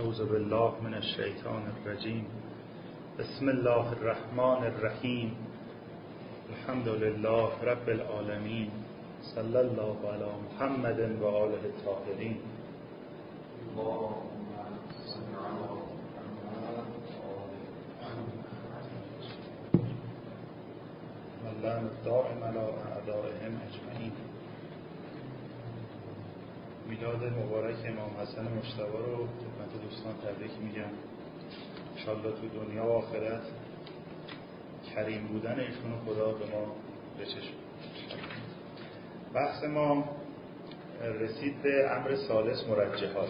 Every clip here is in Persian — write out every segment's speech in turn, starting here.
اعوذ بالله من الشیطان الرجیم. بسم الله الرحمن الرحیم. الحمد لله رب العالمین. صلی الله علی محمد و آله الطاهرین. واللعنة الدائم علی اعدائهم اجمعین. میلاد مبارک امام حسن مجتبی رو خدمت دوستان تبریک میگم. انشالله تو دنیا و آخرت کریم بودن ایشون خدا به ما بچشونه. بحث ما رسید به امر ثالث مرجحات.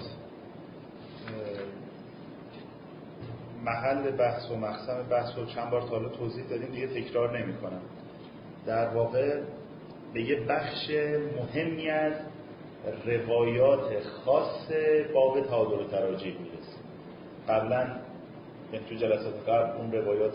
محل بحث و مقسم بحث رو چند بار تا حالا توضیح دادیم، دیگه تکرار نمی کنم. در واقع به یه بخش مهمی از روایات خاص باب تعادل و تراجیح میرسیم. قبلا تو جلسات قبل اون روایات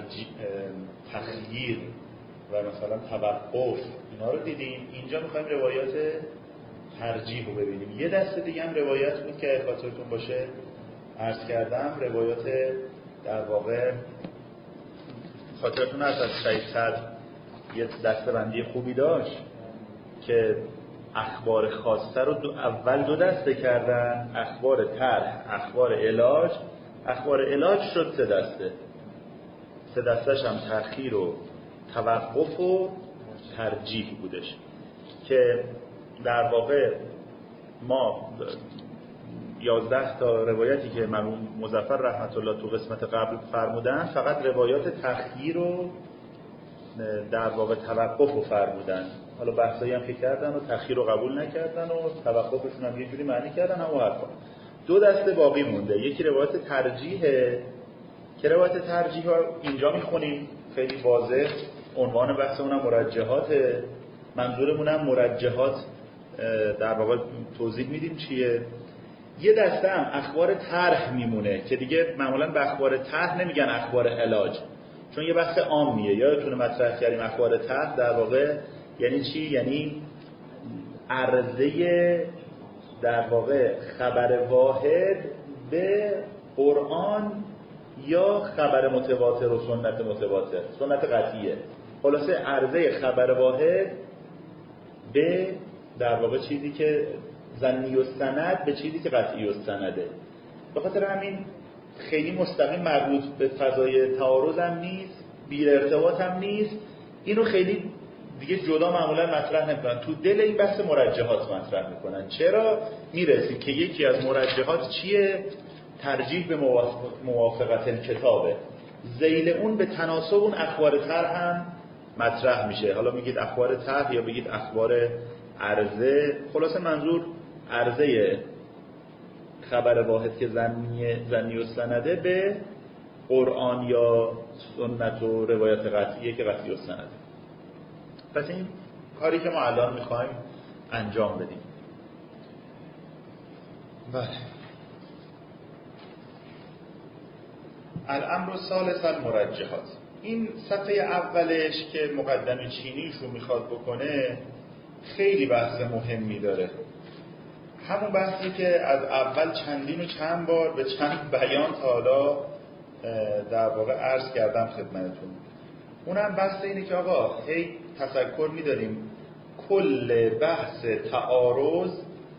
تخییر و مثلا توقف اینا رو دیدیم. اینجا میخوایم روایات ترجیح رو ببینیم. یه دسته دیگه هم روایت بود که خاطرتون باشه عرض کردم، روایات در واقع خاطرتون هست از شهید صدر یه دسته بندی خوبی داشت که اخبار خاصه رو اول دو دسته کردن: اخبار طرح، اخبار علاج. اخبار علاج شد سه دستش هم تأخیر و توقف و ترجیح بودش که در واقع ما 11 تا روایتی که مرحوم مظفر رحمت الله تو قسمت قبل فرمودن فقط روایات تأخیر و در واقع توقف رو فرمودن. حالا بحثایی هم که کردن و تأخیر رو قبول نکردن و توقفشون هم یه جوری معنی کردن همون حرفا. دو دسته باقی مونده. یکی روایت ترجیحه که روایت ترجیح رو اینجا میخونیم خیلی واضح. عنوان بحث اونم مرجحاته. منظورمون هم مرجحات در واقع توضیح میدیم چیه. یه دسته هم اخبار طرح میمونه که دیگه معمولا به اخبار طرح نمیگن اخبار علاج، چون یه بحث عامیه. یادتونه مطرح کردیم اخبار طرح در واقع یعنی چی؟ یعنی عرضه در واقع خبر واحد به قرآن یا خبر متواتر و سنت متواتر، سنت قطعیه. خلاصه عرضه خبر واحد به در واقع چیزی که ظنی و سند به چیزی که قطعی و سنده. به خاطر همین خیلی مستقیم مربوط به فضای تعارض هم نیست، بی ارتباط هم نیست. اینو خیلی دیگه جدا معمولا مطرح نمیکنن، تو دل این بحث مرجحات مطرح میکنن. چرا؟ میرسیم که یکی از مرجحات چیه؟ ترجیح به موافقت کتابه. ذیل اون به تناسب اون اخبار طرح هم مطرح میشه. حالا میگید اخبار طرح یا بگید اخبار عرضه. خلاصه منظور عرضه خبر واحد که ظنی و سنده به قرآن یا سنت و روایت قطعیه که قطعی و سنده. پس این کاری که ما الان میخوایم انجام بدیم. بله. الامر الثالث المرجحات. این صفحه اولش که مقدمه چینیشو میخواد بکنه خیلی بحث مهمی داره. همون بحثی که از اول چندین و چند بار به چند بیان تا حالا در واقع عرض کردم خدمتتون. اونم بحث اینه که آقا هی تذکر می‌داریم کل بحث تعارض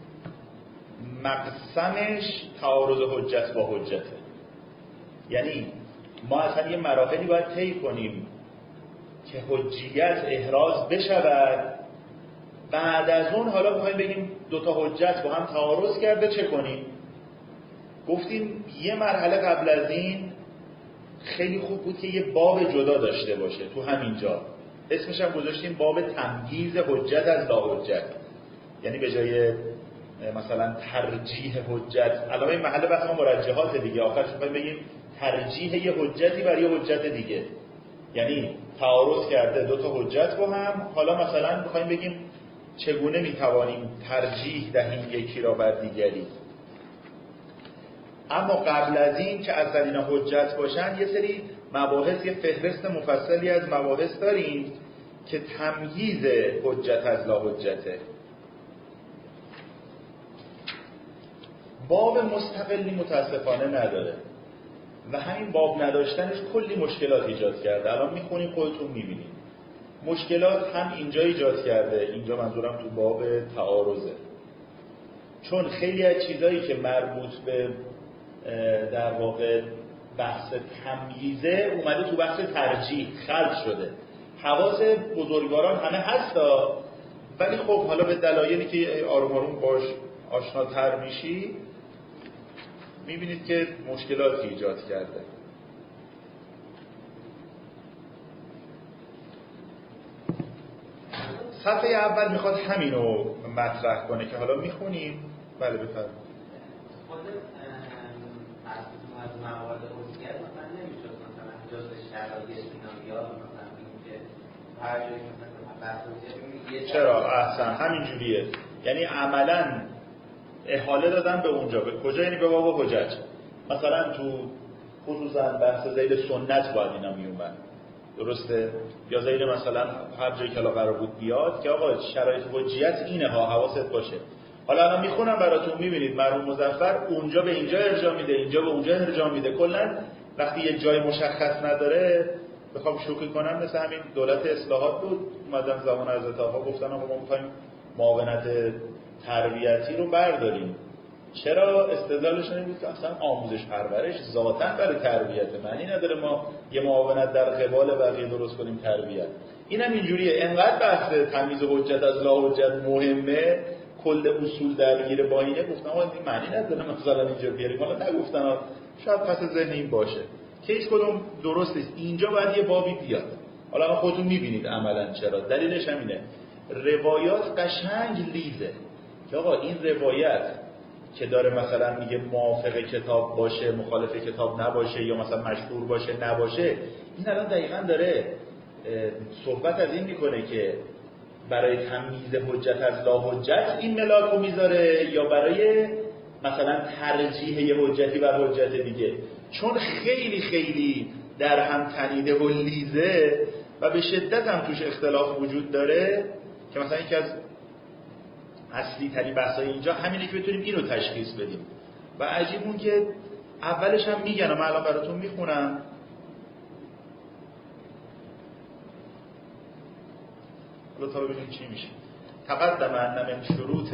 مقسمش تعارض حجت با حجته. یعنی ما اصلا یه مراحلی باید طی کنیم که حجیت احراز بشود. بعد از اون حالا بخوایم بگیم دوتا حجت با هم تعارض کرده چه کنیم. گفتیم یه مرحله قبل از این خیلی خوب بود که یه باب جدا داشته باشه. تو همینجا اسمش هم گذاشتیم باب تمییز حجت از لا حجت. یعنی به جای مثلا ترجیح حجت، الان این محل بحث ما مرجحات دیگه، آخرش می‌خوایم بگیم ترجیح یه حجتی برای یه حجت دیگه. یعنی تعارض کرده دو تا حجت با هم، حالا مثلا می‌خوایم بگیم چگونه می‌توانیم ترجیح دهیم یکی را بر دیگری. اما قبل از این که اصلا اینا حجت باشن یه سری مباحث، یه فهرست مفصلی از مباحث داریم که تمییز حجت از لا حجته. باب مستقلی متاسفانه نداره و همین باب نداشتنش کلی مشکلات ایجاد کرده. الان میخونیم خودتون میبینید مشکلات هم اینجا ایجاد کرده. اینجا منظورم تو باب تعارضه، چون خیلی از چیزایی که مربوط به در واقع بحث تمییزه اومده تو بحث ترجیح خلق شده. حواس بزرگواران همه هستا، ولی خب حالا به دلایلی که آروم آروم باش آشناتر میشی میبینید که مشکلاتی ایجاد کرده. صفحه اول میخواد همینو مطرح کنه که حالا میخونیم. بله بفرمایید. خود از موارد حجیت مثلا نمیشد مثلا جزء شرایط اینا یا مثلا اینکه هر جایی مثلا بحث حجیت چرا احسن همینجوریه، یعنی عملاً احاله دادن به اونجا. به کجا؟ یعنی به باب حجت. مثلا تو خصوصا بحث ذیل سنت باید اینا میومد، درسته؟ یا ذیل مثلا هر جایی که قرار بود بیاد که آقا شرایط حجیت اینه ها، حواست باشه. حالا الان میخونم براتون، میبینید مرحوم مظفر اونجا به اینجا ارجاع میده، اینجا به اونجا ارجاع میده. کلا وقتی یه جای مشخص نداره، بخوام شوخی کنم مثل همین دولت اصلاحات بود، اومدن زمان حضرت آقا گفتن آقا ما میخوایم معاونت تربیتی رو برداریم. چرا؟ استدلالش این بود که اصلا آموزش پرورش ذاتاً برای تربیت، معنی نداره ما یه معاونت در قبال بقیه درست کنیم تربیت. اینم اینجوریه. انقدر بحث تمییز حجت از لا حجت مهمه، کل اصول درگیر با اینه، گفتن آقا این معنی نداره مثلا اینجا بیاریم. حالا نگفتن، شاید پس ذهن این باشه که هیچ کدوم درست نیست. اینجا باید یه بابی بیاد. حالا خودتون میبینید عملاً چرا. دلیلش همینه، روایات قشنگ لیزه که آقا این روایت که داره مثلا میگه موافق کتاب باشه، مخالف کتاب نباشه، یا مثلا مشهور باشه نباشه، این الان دقیقاً داره صحبت از این میکنه که برای تمییز حجت از لا حجت این ملاک رو میذاره، یا برای مثلا ترجیح یه حجتی بر حجت دیگه. چون خیلی خیلی در هم تنیده و لیزه و به شدت هم توش اختلاف وجود داره، که مثلا یکی از اصلی ترین بحثای اینجا همینه که بتونیم اینو تشخیص بدیم. و عجیب اون که اولش هم میگن، من الان براتون میخونم، حالا تا ببینیم چی میشه. تقدم ان من شروط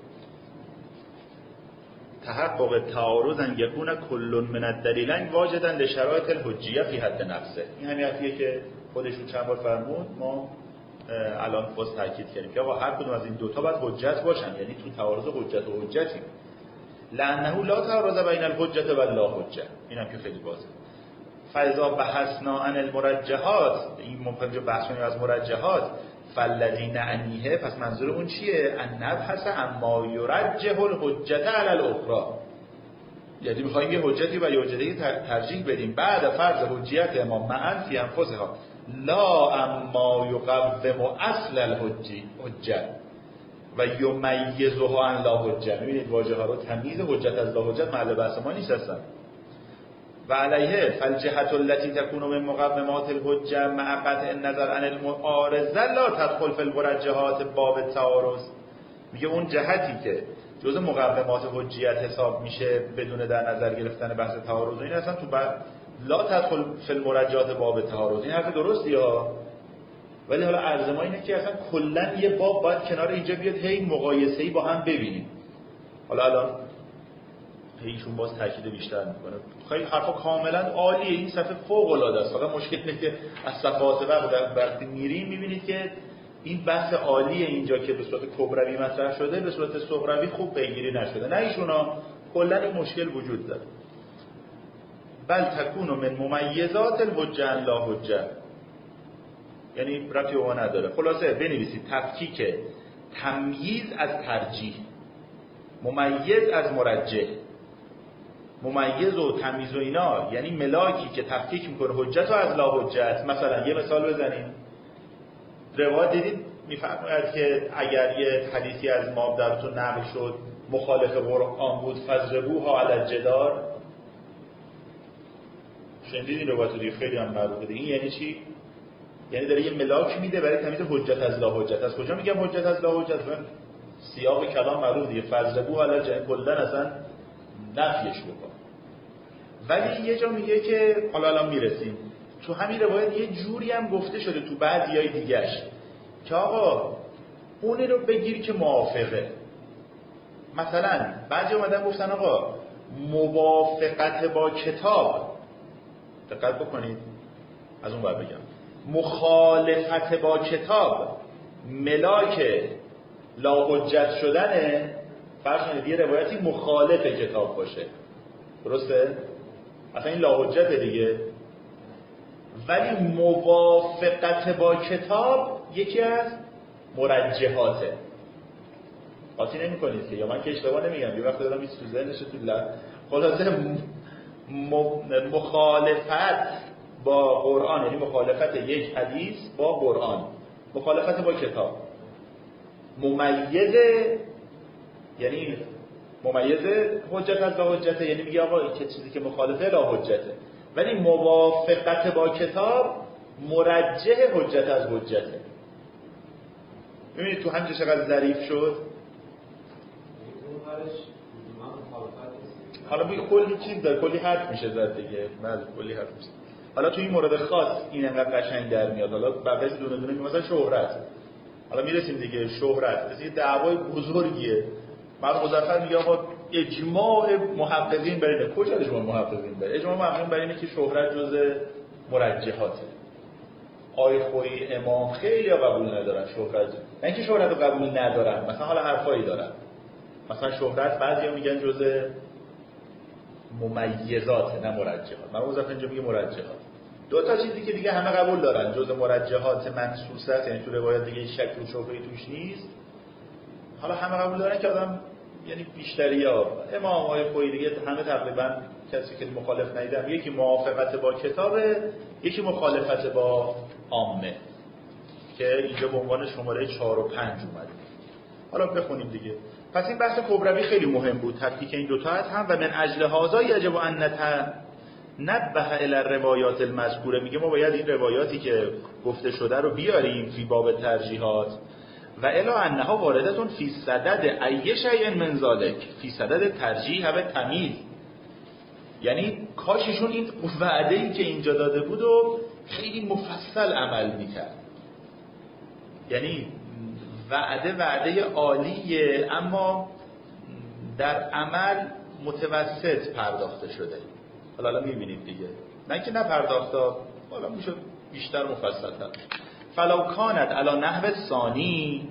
تحقق تعارض ان یکون کل من الدلیلین واجدا لشرایط الحجیه فی حد نفسه. این همین حرفیه که خودشون چند بار فرمود، ما الان باز تاکید کردیم که آقا هر کدوم از این دوتا باید حجت باشن، یعنی تو تعارض حجت و حجتی. لانه لا تعارض بین الحجت و لا حجه. اینم که خیلی واضحه. فاذا بحثنا عن المرجحات، این ممکنه بحث کنیم از مرجحات، فالذی نعنیه، پس منظور اون چیه؟ ان نبحث اما یرجح الحجت علی الاخرى، یعنی میخوایم یه حجتی و یه حجتی ترجیح بدیم بعد فرض حجیت امام معا فی انفسها، لا اما یقوم اصل الحجه و یمیزها عن لا حجه. میبینید واژه ها رو، تمییز حجت از لا حجت محل بحث ما نیست اصلا. و علیه فالجهت التي تكون من مقومات الحجه مع قطع النظر عن المعارضه لا تدخل في المرجحات باب التعارض. میگه اون جهتی که جزء مقومات حجیت حساب میشه بدون در نظر گرفتن بحث تعارض، این اصلا تو لا تدخل فی المرجحات باب تعارض. این حرف درستی ها، ولی حالا عرض ما اینه که اصلا کلا یه باب باید کنار اینجا بیاد، هی مقایسه‌ای با هم ببینیم. حالا الان ایشون باز تاکید بیشتر میکنه. خیلی حرفا کاملا عالیه، این صفحه فوق العاده است. فقط مشکل اینه که از صفحات وقتی میریم میبینید که این بحث عالیه اینجا که به صورت کبروی مطرح شده، به صورت صغروی خوب پیگیری نشده. نه ایشونا کلا این مشکل وجود داره. بل تکون من ممیزات الحجه عن لا حجه، یعنی ربطی به ما نداره. خلاصه بنویسید تفکیک تمییز از ترجیح، ممیز از مرجح. ممیز و تمییز و اینا یعنی ملاکی که تفکیک میکنه حجت و از لا حجت. مثلا یه مثال بزنیم. روایت دیدید میفرماید که اگر یه حدیثی از ما درتون نقل شد مخالف قرآن بود فضربوها علی الجدار. شنیدید این روایت دیگه؟ خیلی هم معروفه. این یعنی چی؟ یعنی داره یه ملاک میده برای تمییز حجت از لا حجت. از کجا میگم حجت از لا حجت؟ سیاق کلام معروف دیگه، فضربوها علی الجدار. کلا اصلا نفیش بکن. ولی یه جا میگه که حالا الان میرسیم تو همین روایت یه جوری هم گفته شده تو بعضیای دیگه‌اش که آقا اون رو بگیر که موافقه. مثلا بعضی اومدن گفتن آقا موافقت با کتاب، دقت بکنید از اون بر بگم، مخالفت با کتاب ملاک لا حجت شدنه. فرض کنید یه روایتی مخالف کتاب باشه، درسته؟ اصلا این لا حجت دیگه. ولی موافقت با کتاب یکی از مرجحاته. قاطی نمی کنید که، یا من که اشتباه نمیگم، یه وقت دارم این سوزه نشه تو خلاصه مخالفت با قرآن، یعنی مخالفت یک حدیث با قرآن، مخالفت با کتاب ممیزه، یعنی ممیزه حجت از لا حجته، یعنی میگه آقا این چیزی که مخالفه لا حجته، ولی موافقت با کتاب مرجح حجت از حجته. ببینید تو همینجا چقدر ظریف شد. حالا بگه کلی چیز داره، کلی حرف میشه زد دیگه، بله کلی حرف میشه. حالا تو این مورد خاص این انقدر قشنگ در میاد. حالا بقیه‌اش دونه دونه که مثلا شهرت، حالا میرسیم دیگه. شهرت یه دعوای بزرگیه. بعد مظفر میگه آقا اجماع محققین بر اینه. کجا اجماع محققین بر؟ اجماع محققین بر اینه که شهرت جزء مرجحاته. آیه خویی امام خیلی قبول ندارن شهرت، نه اینکه شهرت رو قبول ندارن، مثلا حالا حرفایی دارن، مثلا شهرت بعضیا میگن جزء ممیزات نه مرجحات. من مظفر اینجا میگه مرجحات. دو تا چیزی که دیگه همه قبول دارن جزء مرجحات منصوصه، یعنی تو روایت دیگه شک و شبهه‌ای توش نیست. حالا همه قبول دارن که آدم، یعنی بیشتریا امام های خویی دیگه همه تقریبا کسی که مخالف ندیدم، یکی موافقت با کتابه، یکی مخالفت با عامه، که اینجا به عنوان شماره 4 و 5 اومده. حالا بخونیم دیگه. پس این بحث کبروی خیلی مهم بود، تفکیک این دوتا هم. و من اجل هذا یجب ان نبه الی الروایات المذکوره، میگه ما باید این روایاتی که گفته شده رو بیاریم فی باب ترجیحات و الا انها واردتون فی صدد ای شیء من ذلک، فی صدد ترجیح و تمییز. یعنی کاششون این وعده‌ای که اینجا داده بود و خیلی مفصل عمل میکرد. یعنی وعده عالیه، اما در عمل متوسط پرداخته شده. حالا میبینید دیگه، نه که نپرداخته، حالا میشه بیشتر مفصل‌تر. فلو کانت علی نحو ثانی،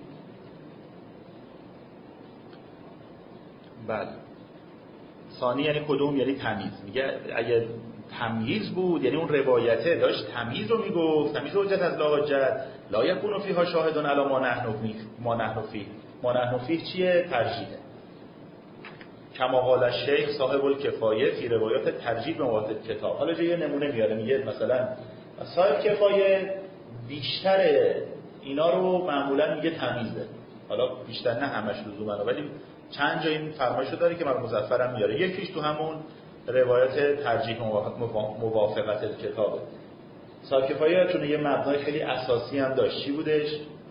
بله ثانی یعنی کدوم؟ یعنی تمیز. میگه اگه تمیز بود، یعنی اون روایته داشت تمیز رو میگفت، تمیز حجت از لا حجت، لا یکون فیها شاهدون علی ما نحن فیه چیه؟ ترجیحه. کما قال الشیخ صاحب الکفایه فی روایات ترجیح به موافقت کتاب. حالا یه نمونه میاره، میگه مثلا صاحب کفایه بیشتر اینا رو معمولا میگه تمیزه. حالا بیشتر نه همش لزوما، ولی چند جا این فرمایشو داره که من مظفرم میاره. یکیش تو همون روایت ترجیح موافقت کتابه. صاحب کفایه چون یه مبنای خیلی اساسی هم داشت، چی بودش؟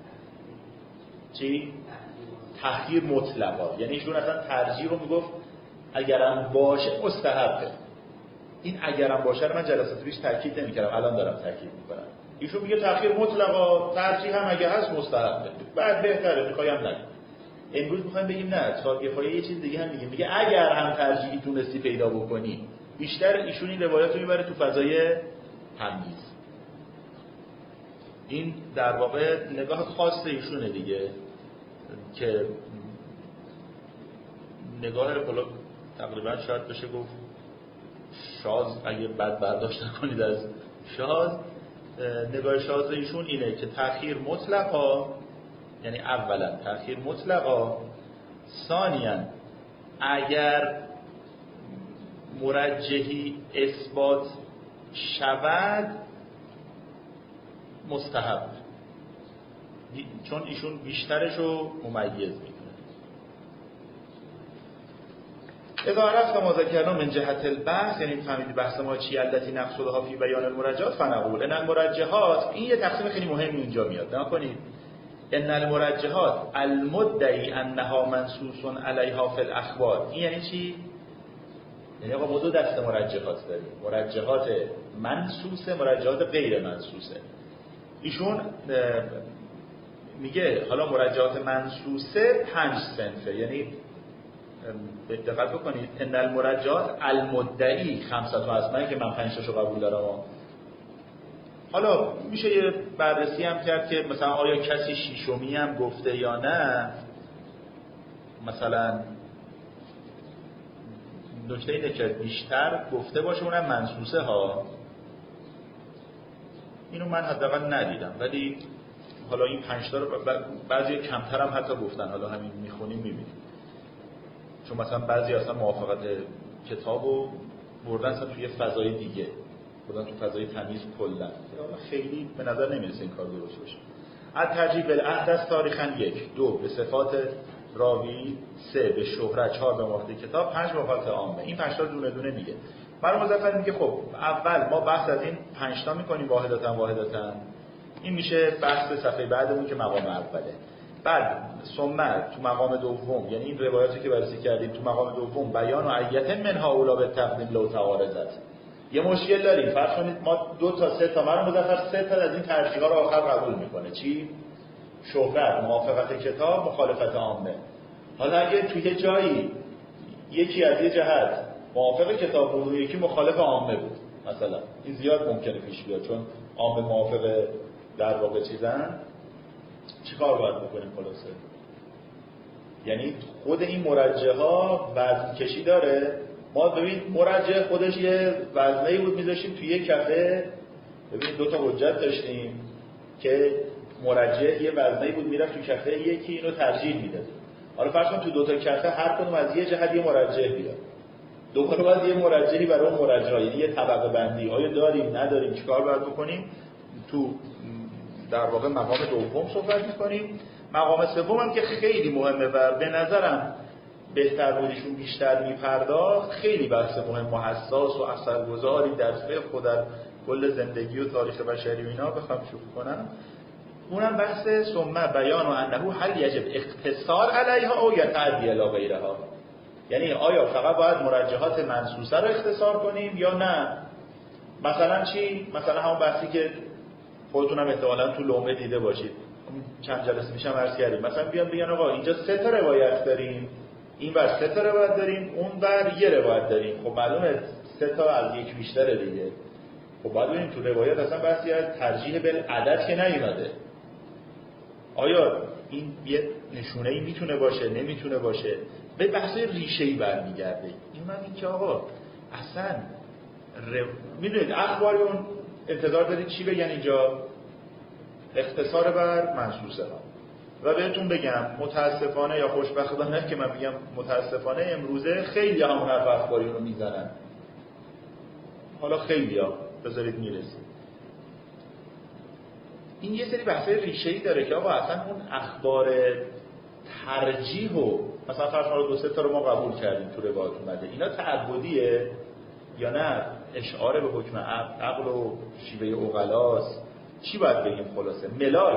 چی؟ تحقیر مطلقا. یعنی ایشون اصلا ترجیح رو میگفت اگرم باشه مستحبه. این اگرم باشه رو من جلسات پیش تاکید نمی‌کردم، الان دارم تاکید می‌کنم. ایشون میگه تحقیر مطلقا، ترجیح هم اگه هست مستحبه، بعد بهتره میخوایم نگیم. امروز میخوایم بگیم نه، صاحب یه چیز دیگه هم میگه اگر هم ترجیحی تونستی پیدا بکنی. بیشتر ایشون این روایت رو میبره تو فضای تمیز. این در واقع نگاه خاص ایشونه دیگه، که نگاه رو تقریبا شاید بشه گفت شاذ، اگه بد برداشت کنید از شاذ، نگاه شاذ ایشون اینه که تأخیر مطلقا، یعنی اولا تأخیر مطلقا، ثانیا اگر مرجحی اثبات شود مستحب، چون ایشون بیشترش رو ممیز میکنه. اذا عرفت ما ذکرنا من جهت البحث، یعنی فهمیدی بحث ما چی، التي نقصدها فی بیان المرجحات، فنقول ان المرجحات، این یه تقسیم خیلی مهمی اینجا میاد، نکنید ان المرجحات المدعی انها منصوص علیها فی الاخبار. این یعنی چی؟ یعنی آقا ما دو دسته مرجحات داریم، مرجحات منصوصه، مرجحات غیر منصوصه. ایشون میگه حالا مرجحات منصوصه 5 صنفه، یعنی دقت بکنید ان المرجحات المدعی 500 اسماء که من 5 تاشو قبول دارم. حالا میشه یه بررسی هم کرد که مثلا آیا کسی شیشمی هم گفته یا نه. مثلا نکته اینه که بیشتر گفته باشه اونم منصوصه ها، اینو من حداقل ندیدم، ولی حالا این 5 تا رو بعضی کمتر هم حتی گفتن، حالا همین میخونیم میبینیم. چون مثلا بعضی اصلا موافقت کتابو بردن اصلا توی فضای دیگه، بردن تو فضای تمیز کلا، خیلی به نظر نمیرسه این کار درست باشه. از ترجیح بالاحدث تاریخاً 1 2 به صفات راوی، 3 به شهرت، 4 به موافقت کتاب، 5 به موافقت عامه. این 5 تا دونه دونه میگه. برای مظفر میگه خب اول ما بحث از این 5 تا میکنیم واحدتاً. این میشه بحث صفحه بعدمون که مقام اوله. بعد ثم تو مقام دوم، یعنی این روایاتی که بررسی کردیم تو مقام دوم، بیان و عیت منها اولا به تقدیم لو تعارضت. یه مشکل داریم، فرض کنید ما 2 تا 3 تا مرد مظفر 3 تا از این ترجیح‌ها رو آخر قبول میکنه. چی؟ شهرت، موافقت کتاب، مخالفت عامه. حالا اگه توی جایی یکی از یه جهت موافق کتاب بود و یکی مخالف عامه بود مثلا، این زیاد ممکنه پیش بیاد، چون عامه موافق در واقع چیزن، چیکار باید بکنیم خلاصه؟ یعنی خود این مرجح ها وزن کشی داره. ما ببین مرجح خودش یه وزنه‌ای بود میذاشتیم توی یه کفه، ببین 2 تا حجت داشتیم که مرجح یه وزنه‌ای بود میرفت تو کفه یکی اینو ترجیح میداد. حالا فرض کن تو 2 تا کفه هر کدوم از یه جهت یه مرجح بیاد، دوباره باید یه مرجحی برای اون مرجح، یعنی یه طبقه بندی آیا داریم نداریم، چیکار باید بکنیم. تو در واقع مقام دوم صحبت می‌کنیم. مقام سوم هم که خیلی مهمه و به نظرم بهتر بودیشون بیشتر میپرداخت، خیلی بحث مهم و حساس و اثرگذاری در فقه و در کل زندگی و تاریخ بشری و اینا بخوام شروع کنم. اونم بحث ثم بیان و انه هل یجب اختصار علیها او یتعدی الی غیرها، یعنی آیا فقط باید مرجحات منصوصه رو اختصار کنیم یا نه. مثلا چی؟ مثلا همون بحثی که خودتونم احتمالاً تو لومه دیده باشید، چند جلسه میشم عرض کردیم، مثلا بیان بگن آقا اینجا 3 تا روایت داریم، این بر 3 تا روایت داریم، اون بر 1 روایت داریم. خب معلومه 3 تا از یک بیشتره دیگه. خب باید ببینیم تو روایت اصلا بحثی از ترجیح بالعدد که نیومده. آیا این یه نشونه‌ای میتونه باشه نمیتونه باشه؟ به بحث ریشه‌ای برمیگرده. این که آقا اصلا میدونید اخباریون انتظار دارید چی بگن اینجا؟ اختصار بر منصوصه ها. و بهتون بگم متاسفانه یا خوشبختانه که من میگم متاسفانه، امروزه خیلی همون حرف اخباریون رو میزنن. حالا خیلی ها بذارید میرسیم. این یه سری بحثای ریشه‌ای داره که آقا اصلا اون اخبار ترجیح و مثلا فرض کنید 2-3 تا رو ما قبول کردیم تو روایت اومده، اینا تعبدیه یا نه اشعار به حکم عقل و شیوه عقلاست؟ چی باید بگیم خلاصه؟ ملاک،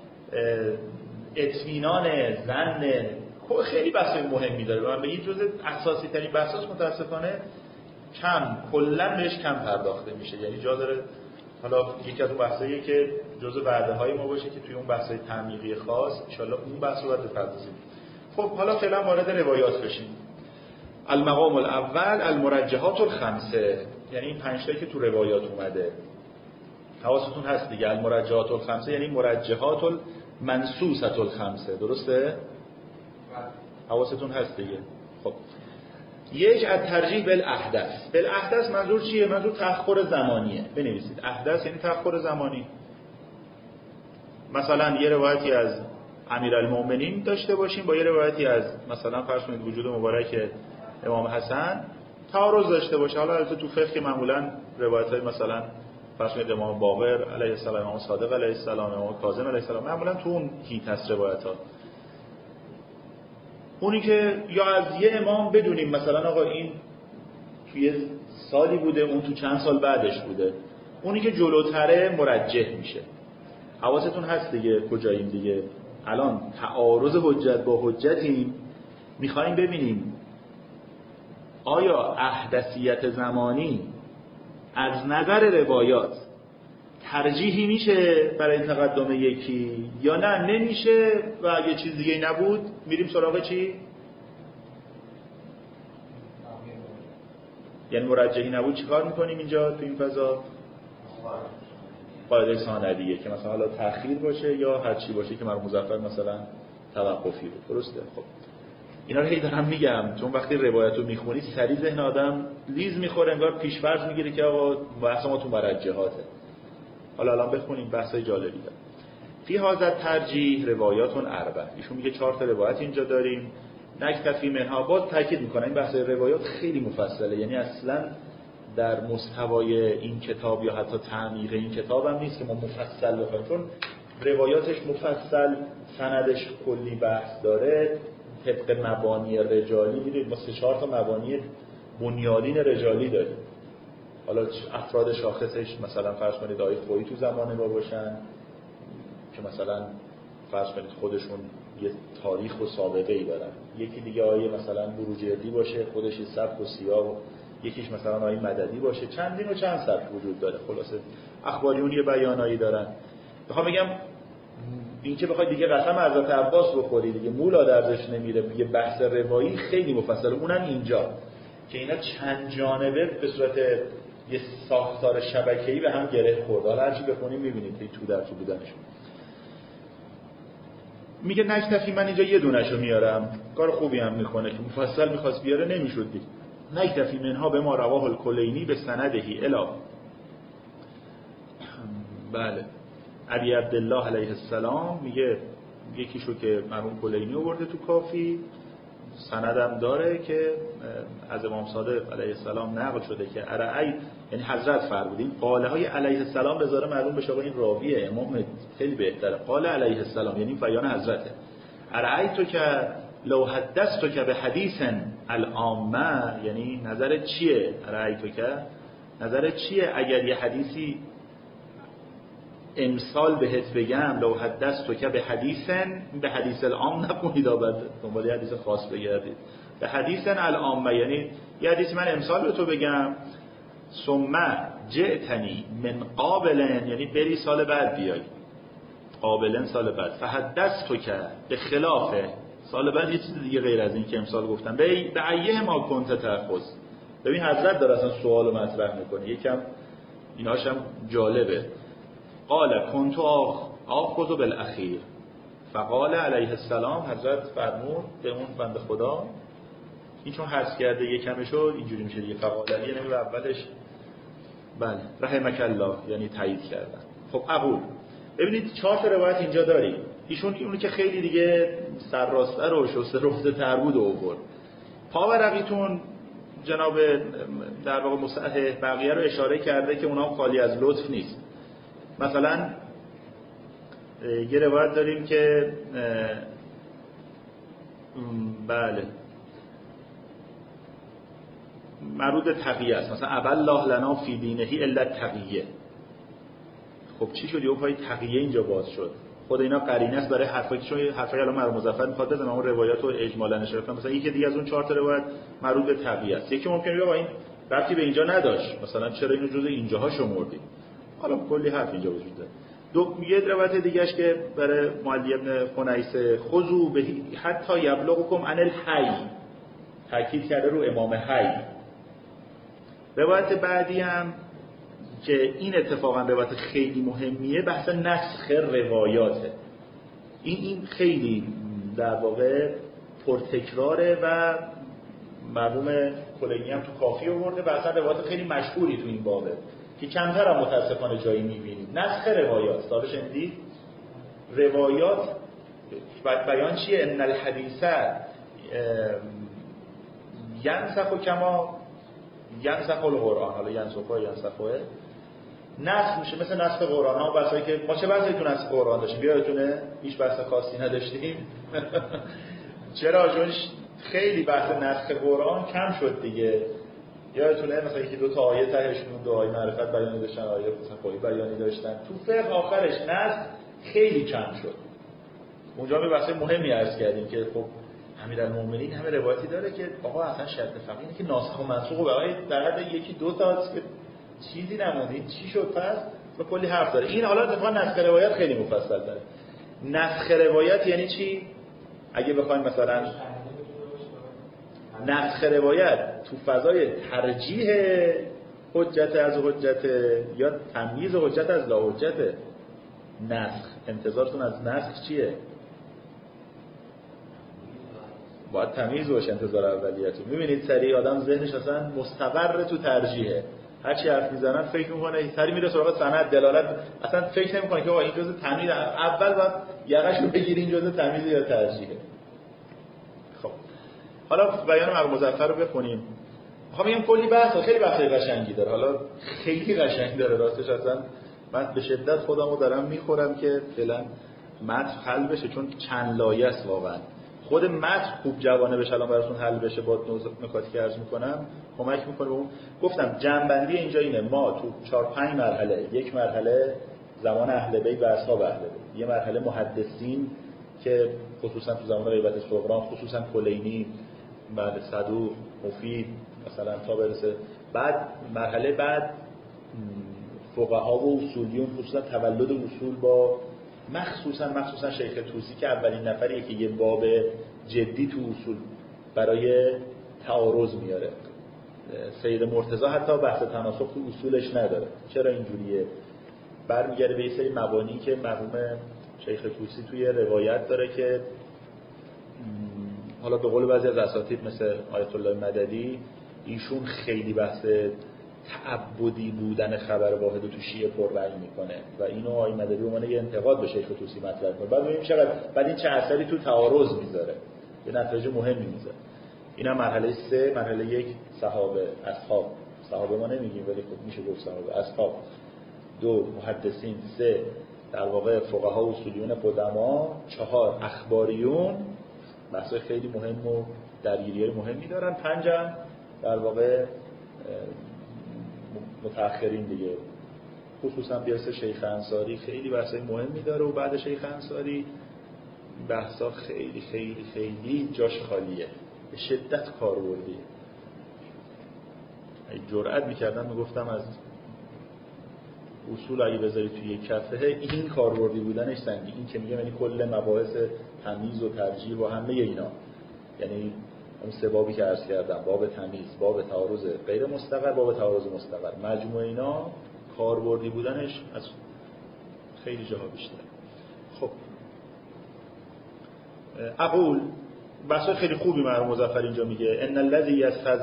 اطمینان، ظن، خیلی بحثای مهمی داره. من بگید جزء اساسی ترین بحثاست متاسفانه کلا بهش کم پرداخته میشه. یعنی جا داره حالا یکی از اون بحثاییه که جزء وعده های ما باشه که توی اون بحثای تعمیقی خاص ان شاء الله اون بحث رو باید بپردازیم. خب حالا فعلا وارد روایات بشیم. المقام الاول المرجحات الخمسه، یعنی این 5 تایی که تو روایات اومده. حواستون هست دیگه، المرجحات الخمسه یعنی مرجحات المنصوصه الخمسه، درسته؟ حواستون هست دیگه. خب یک از ترجیح بالاحدث. بالاحدث منظور چیه؟ منظور تأخر زمانیه. بنویسید احدث یعنی تأخر زمانی. مثلا یه روایتی از امیرالمومنین داشته باشیم با یه روایتی از مثلا فرض کنید وجود مبارک امام حسن تعارض داشته باشه. حالا البته تو فقه که معمولا روایت‌های مثلا فرض کنید امام باقر علیه السلام، امام صادق علیه السلام، امام کاظم علیه السلام، معمولا تو اون هیت هست روایت‌ها. اونی که یا از یه امام بدونیم مثلا آقا این توی سالی بوده، اون تو چند سال بعدش بوده، اونی که جلوتره مرجح میشه. حواستون هست دیگه کجاییم دیگه. الان تعارض حجت با حجتیم، میخوایم ببینیم آیا احدثیت زمانی از نظر روایات ترجیحی میشه برای تقدم یکی یا نه نمیشه و اگه چیز دیگه نبود میریم سراغ چی؟ یعنی مرجحی نبود چیکار میکنیم اینجا تو این فضا؟ قاعده ثانویه که مثلا حالا تأخیر باشه یا هر چی باشه که مرحوم مظفر مثلا توقفی بود. درسته؟ خب اینا رو هی دارم میگم چون وقتی روایت رو میخونی سریع ذهن آدم لیز میخوره، انگار پیش‌فرض میگیره که آقا بحث ما تو مرجحاته. حالا الان بخونیم بحثای جالبی داره. فی هذا ترجیح روایات اربع. ایشون میگه 4 تا روایت اینجا داریم. نکتفی منها. باز تاکید میکنه این بحث روایات خیلی مفصله، یعنی اصلا در مستوای این کتاب یا حتی تعمیق این کتاب هم نیست که ما مفصل بخوایم، چون روایاتش مفصل، سندش کلی بحث داره، طبق مبانی رجالی. میدونید ما 3-4 تا مبانی بنیادین رجالی داریم. حالا افراد شاخصش مثلا فرض کنید آیه خویی تو زمان ما باشن که مثلا فرض کنید خودشون یه تاریخ و سابقه ای دارن، یکی دیگه آیه مثلا بروجردی باشه خودش یه سبک و سیاق، و یکیش مثلا آیه مددی باشه، چندین و چند سبک وجود داره. خلاصه اخباریون یه بیانایی دارن. میخوام بگم این که بخوای دیگه قسم حضرت عباس بخوری دیگه مولا درزش نمیره، یه بحث روایی خیلی مفصله. اونم اینجا که اینا چند جانبه به صورت یه ساختار شبکه‌ای به هم گره خورد. حالا هرچی بخونیم می‌بینید که تو در تو بودنشون. میگه نکتفی، من اینجا یه دونه‌شو میارم، کار خوبی هم میکنه که مفصل می‌خواست بیاره نمی‌شد دیگه. نکتفی منها به ما رواه الکلینی به سندهی الی بله ابی عبدالله علیه السلام. میگه یکیشو که مرحوم کلینی آورده تو کافی، سندم داره که از امام صادق علیه السلام نقل شده که ارعی، یعنی حضرت فرمودین قاله های علیه السلام بذاره معلوم بشه آقا این راویه امام خیلی بهتره. قال علیه السلام یعنی بیان حضرته. ارعی تو که لو حدثت تو که به حدیث العامه، یعنی نظرت چیه؟ ارعی تو که نظرت چیه اگر یه حدیثی امثال بهت بگم، لو حدثت تو که به حدیث العام نکنید، بعد دنبال حدیث خاص بگردید. به حدیث العامه یعنی یه حدیث من امثال به تو بگم، ثم جئتنی من قابل، یعنی بری سال بعد بیای، قابلن سال بعد، فحدثت تو که به خلافه، سال بعد یه چیز دیگه غیر از این که امثال گفتم، به ایه ما کنت تأخذ. ببین حضرت داره اصلا سوالو مطرح میکنه، یکم ایناش هم جالبه. قال کنت آخذ بالاخیر، فقال علیه السلام، حضرت فرمود به اون بنده خدا، این چون حذف کرده یکمشو اینجوری میشه دیگه، فقال علیه نمی اولش بله رحمک الله، یعنی تایید کردن. خب قبول. ببینید 4 تا روایت اینجا داریم. ایشون اونی که خیلی دیگه سرراست‌تر و شسته رفته تر بود آورد. پاورقیتون جناب در واقع مصحح بقیه رو اشاره کرده که اونها خالی از لطف نیست. مثلا یه روایت داریم که بله مربوط به تقیه است، مثلا ابل الله لنا فی دینهی الا تقیه. خب چی شد یهو پای تقیه اینجا باز شد؟ خود اینا قرینه است برای حرفایی که چون حرفای الان مرحوم مظفر میخواد بزنه، اون روایات رو اجمالا اشاره کنم. مثلا یکی دیگه از اون 4 تا روایت مربوط به تقیه است، یکی ممکنه بگه این ربطی به اینجا نداشت، مثلا چرا اینو جزء اینجاها شمردید؟ حالا کلی حرف اینجا وجود داره. یه روایت دیگه‌اش که برای معلی ابن خنیسه خذو به حتی یبلغکم عن الحی، تاکید کرده رو امام حی. روایت بعدی هم که این اتفاقا روایت خیلی مهمیه، بحث نسخ روایاته. این خیلی در واقع پرتکراره و مرحوم کلینی هم تو کافی آورده و اصلا روایت خیلی مشهوری تو این بابه که کمتر هم متاسفانه جایی می‌بینید. نسخ روایات داره شنیدید؟ روایات بیان چیه؟ ان الحدیث ینسخ کما ینسخ القرآن. حالا ینسخه نسخ میشه مثل نسخ قرآن ها. بحثایی که ما چه بحثی تو نسخ قرآن داشتیم یادتونه؟ هیچ بحث خاصی نداشتیم. چرا؟ چون خیلی بحث نسخ قرآن کم شد دیگه. یادتونه مثلا یکی 2 تا آیه تهشون دعای معرفت بیانی داشتن، آیه فقهی بیانی داشتن. تو فقه آخرش نسخ خیلی کم شد. اونجا به بحث مهمی عرض کردیم که خب امیرالمومنین همه روایتی داره که آقا اصلا شرط فقیه اینه که ناسخ و منسوخ برای در حد یکی دو تاست که چیزی نمونده، چی شد پس و کلی حرف داره. این حالا اتفاقا نسخ روایت خیلی مفصل داره. نسخ روایت یعنی چی؟ اگه بخوایم مثلا نسخ روایت تو فضای ترجیح حجت از حجت یا تمییز حجت از لا حجت. نسخ انتظارتون از نسخ چیه؟ باید تمییز باشه انتظار اولیتون. میبینید سریع آدم ذهنش اصلا مستقر تو ترجیحه، هر چی حرف میزنن فکر میکنه سریع میره سراغ سند دلالت، اصلا فکر نمیکنه که این جزء تمییز، اول باید یقه‌شو بگیری این جزء تمییز یا ترجیحه. خب حالا بیان مرحوم مظفر رو بخونیم. میخوام بگم کلی بحث، خیلی بحث قشنگی داره، حالا خیلی قشنگ داره راستش. اصلا من به شدت خودمو دارم میخورم که فعلا متن حل بشه، چون چند لایه است واقعا. خود متن خوب جوانبش الان براتون حل بشه با نکاتی که عرض میکنم کمک میکنه به اون. گفتم جمع‌بندی اینجا اینه، ما تو 4-5 مرحله، یک مرحله زمان اهل بیت و اصحاب اهل بیت، یه مرحله محدثین که خصوصا تو زمان غیبت صغرا، خصوصا کلینی، بعد صدوق، مفید مثلا تا برسه، بعد مرحله بعد فقها و اصولیون، خصوصا تولد اصول با مخصوصا شیخ طوسی که اولین نفریه که یه باب جدی تو اصول برای تعارض میاره. سید مرتضی حتی بحث تناسخ تو اصولش نداره. چرا اینجوریه؟ برمیگرده به یه سری مبانی که مرحوم شیخ طوسی توی روایت داره که حالا به قول بعضی از اساتید مثل آیت الله مددی، ایشون خیلی بحث تعبدی بودن خبر واحد تو شیعه پررنگ میکنه و اینو آیت مددی به عنوان یه انتقاد به شیخ طوسی مطرح کنه. بعد ببینیم چقدر بعد این چه اثری تو تعارض میذاره، یه نتایج مهمی میذاره. اینا مرحله 3. مرحله 1 صحابه، صحابه ما نمیگیم ولی خب میشه گفت صحابه، اصحاب. 2 محدثین. 3 در واقع فقها و اصولیون قدما. 4 اخباریون، بحث خیلی مهم و درگیری مهمی دارن. 5 هم در واقع متأخرین دیگه، خصوصا بیاس شیخ انصاری خیلی بحثای مهمی داره و بعد شیخ انصاری بحثا خیلی خیلی خیلی جاش خالیه، به شدت کاربردیه. جرئت میکردم میگفتم از اصول اگه بذاری توی یک کفه این کاربردی بودنش سنگین. این که میگم یعنی کل مباحث تمییز و ترجیح و همه اینا، یعنی اون 3 بابی که عرض کردم، باب تمییز، باب تعارض غیر مستقر، باب تعارض مستقر، مجموع اینا کاربردی بودنش از خیلی جاها بیشتر. خب اقول بحث خیلی خوبی مرحوم مظفر اینجا میگه ان الذی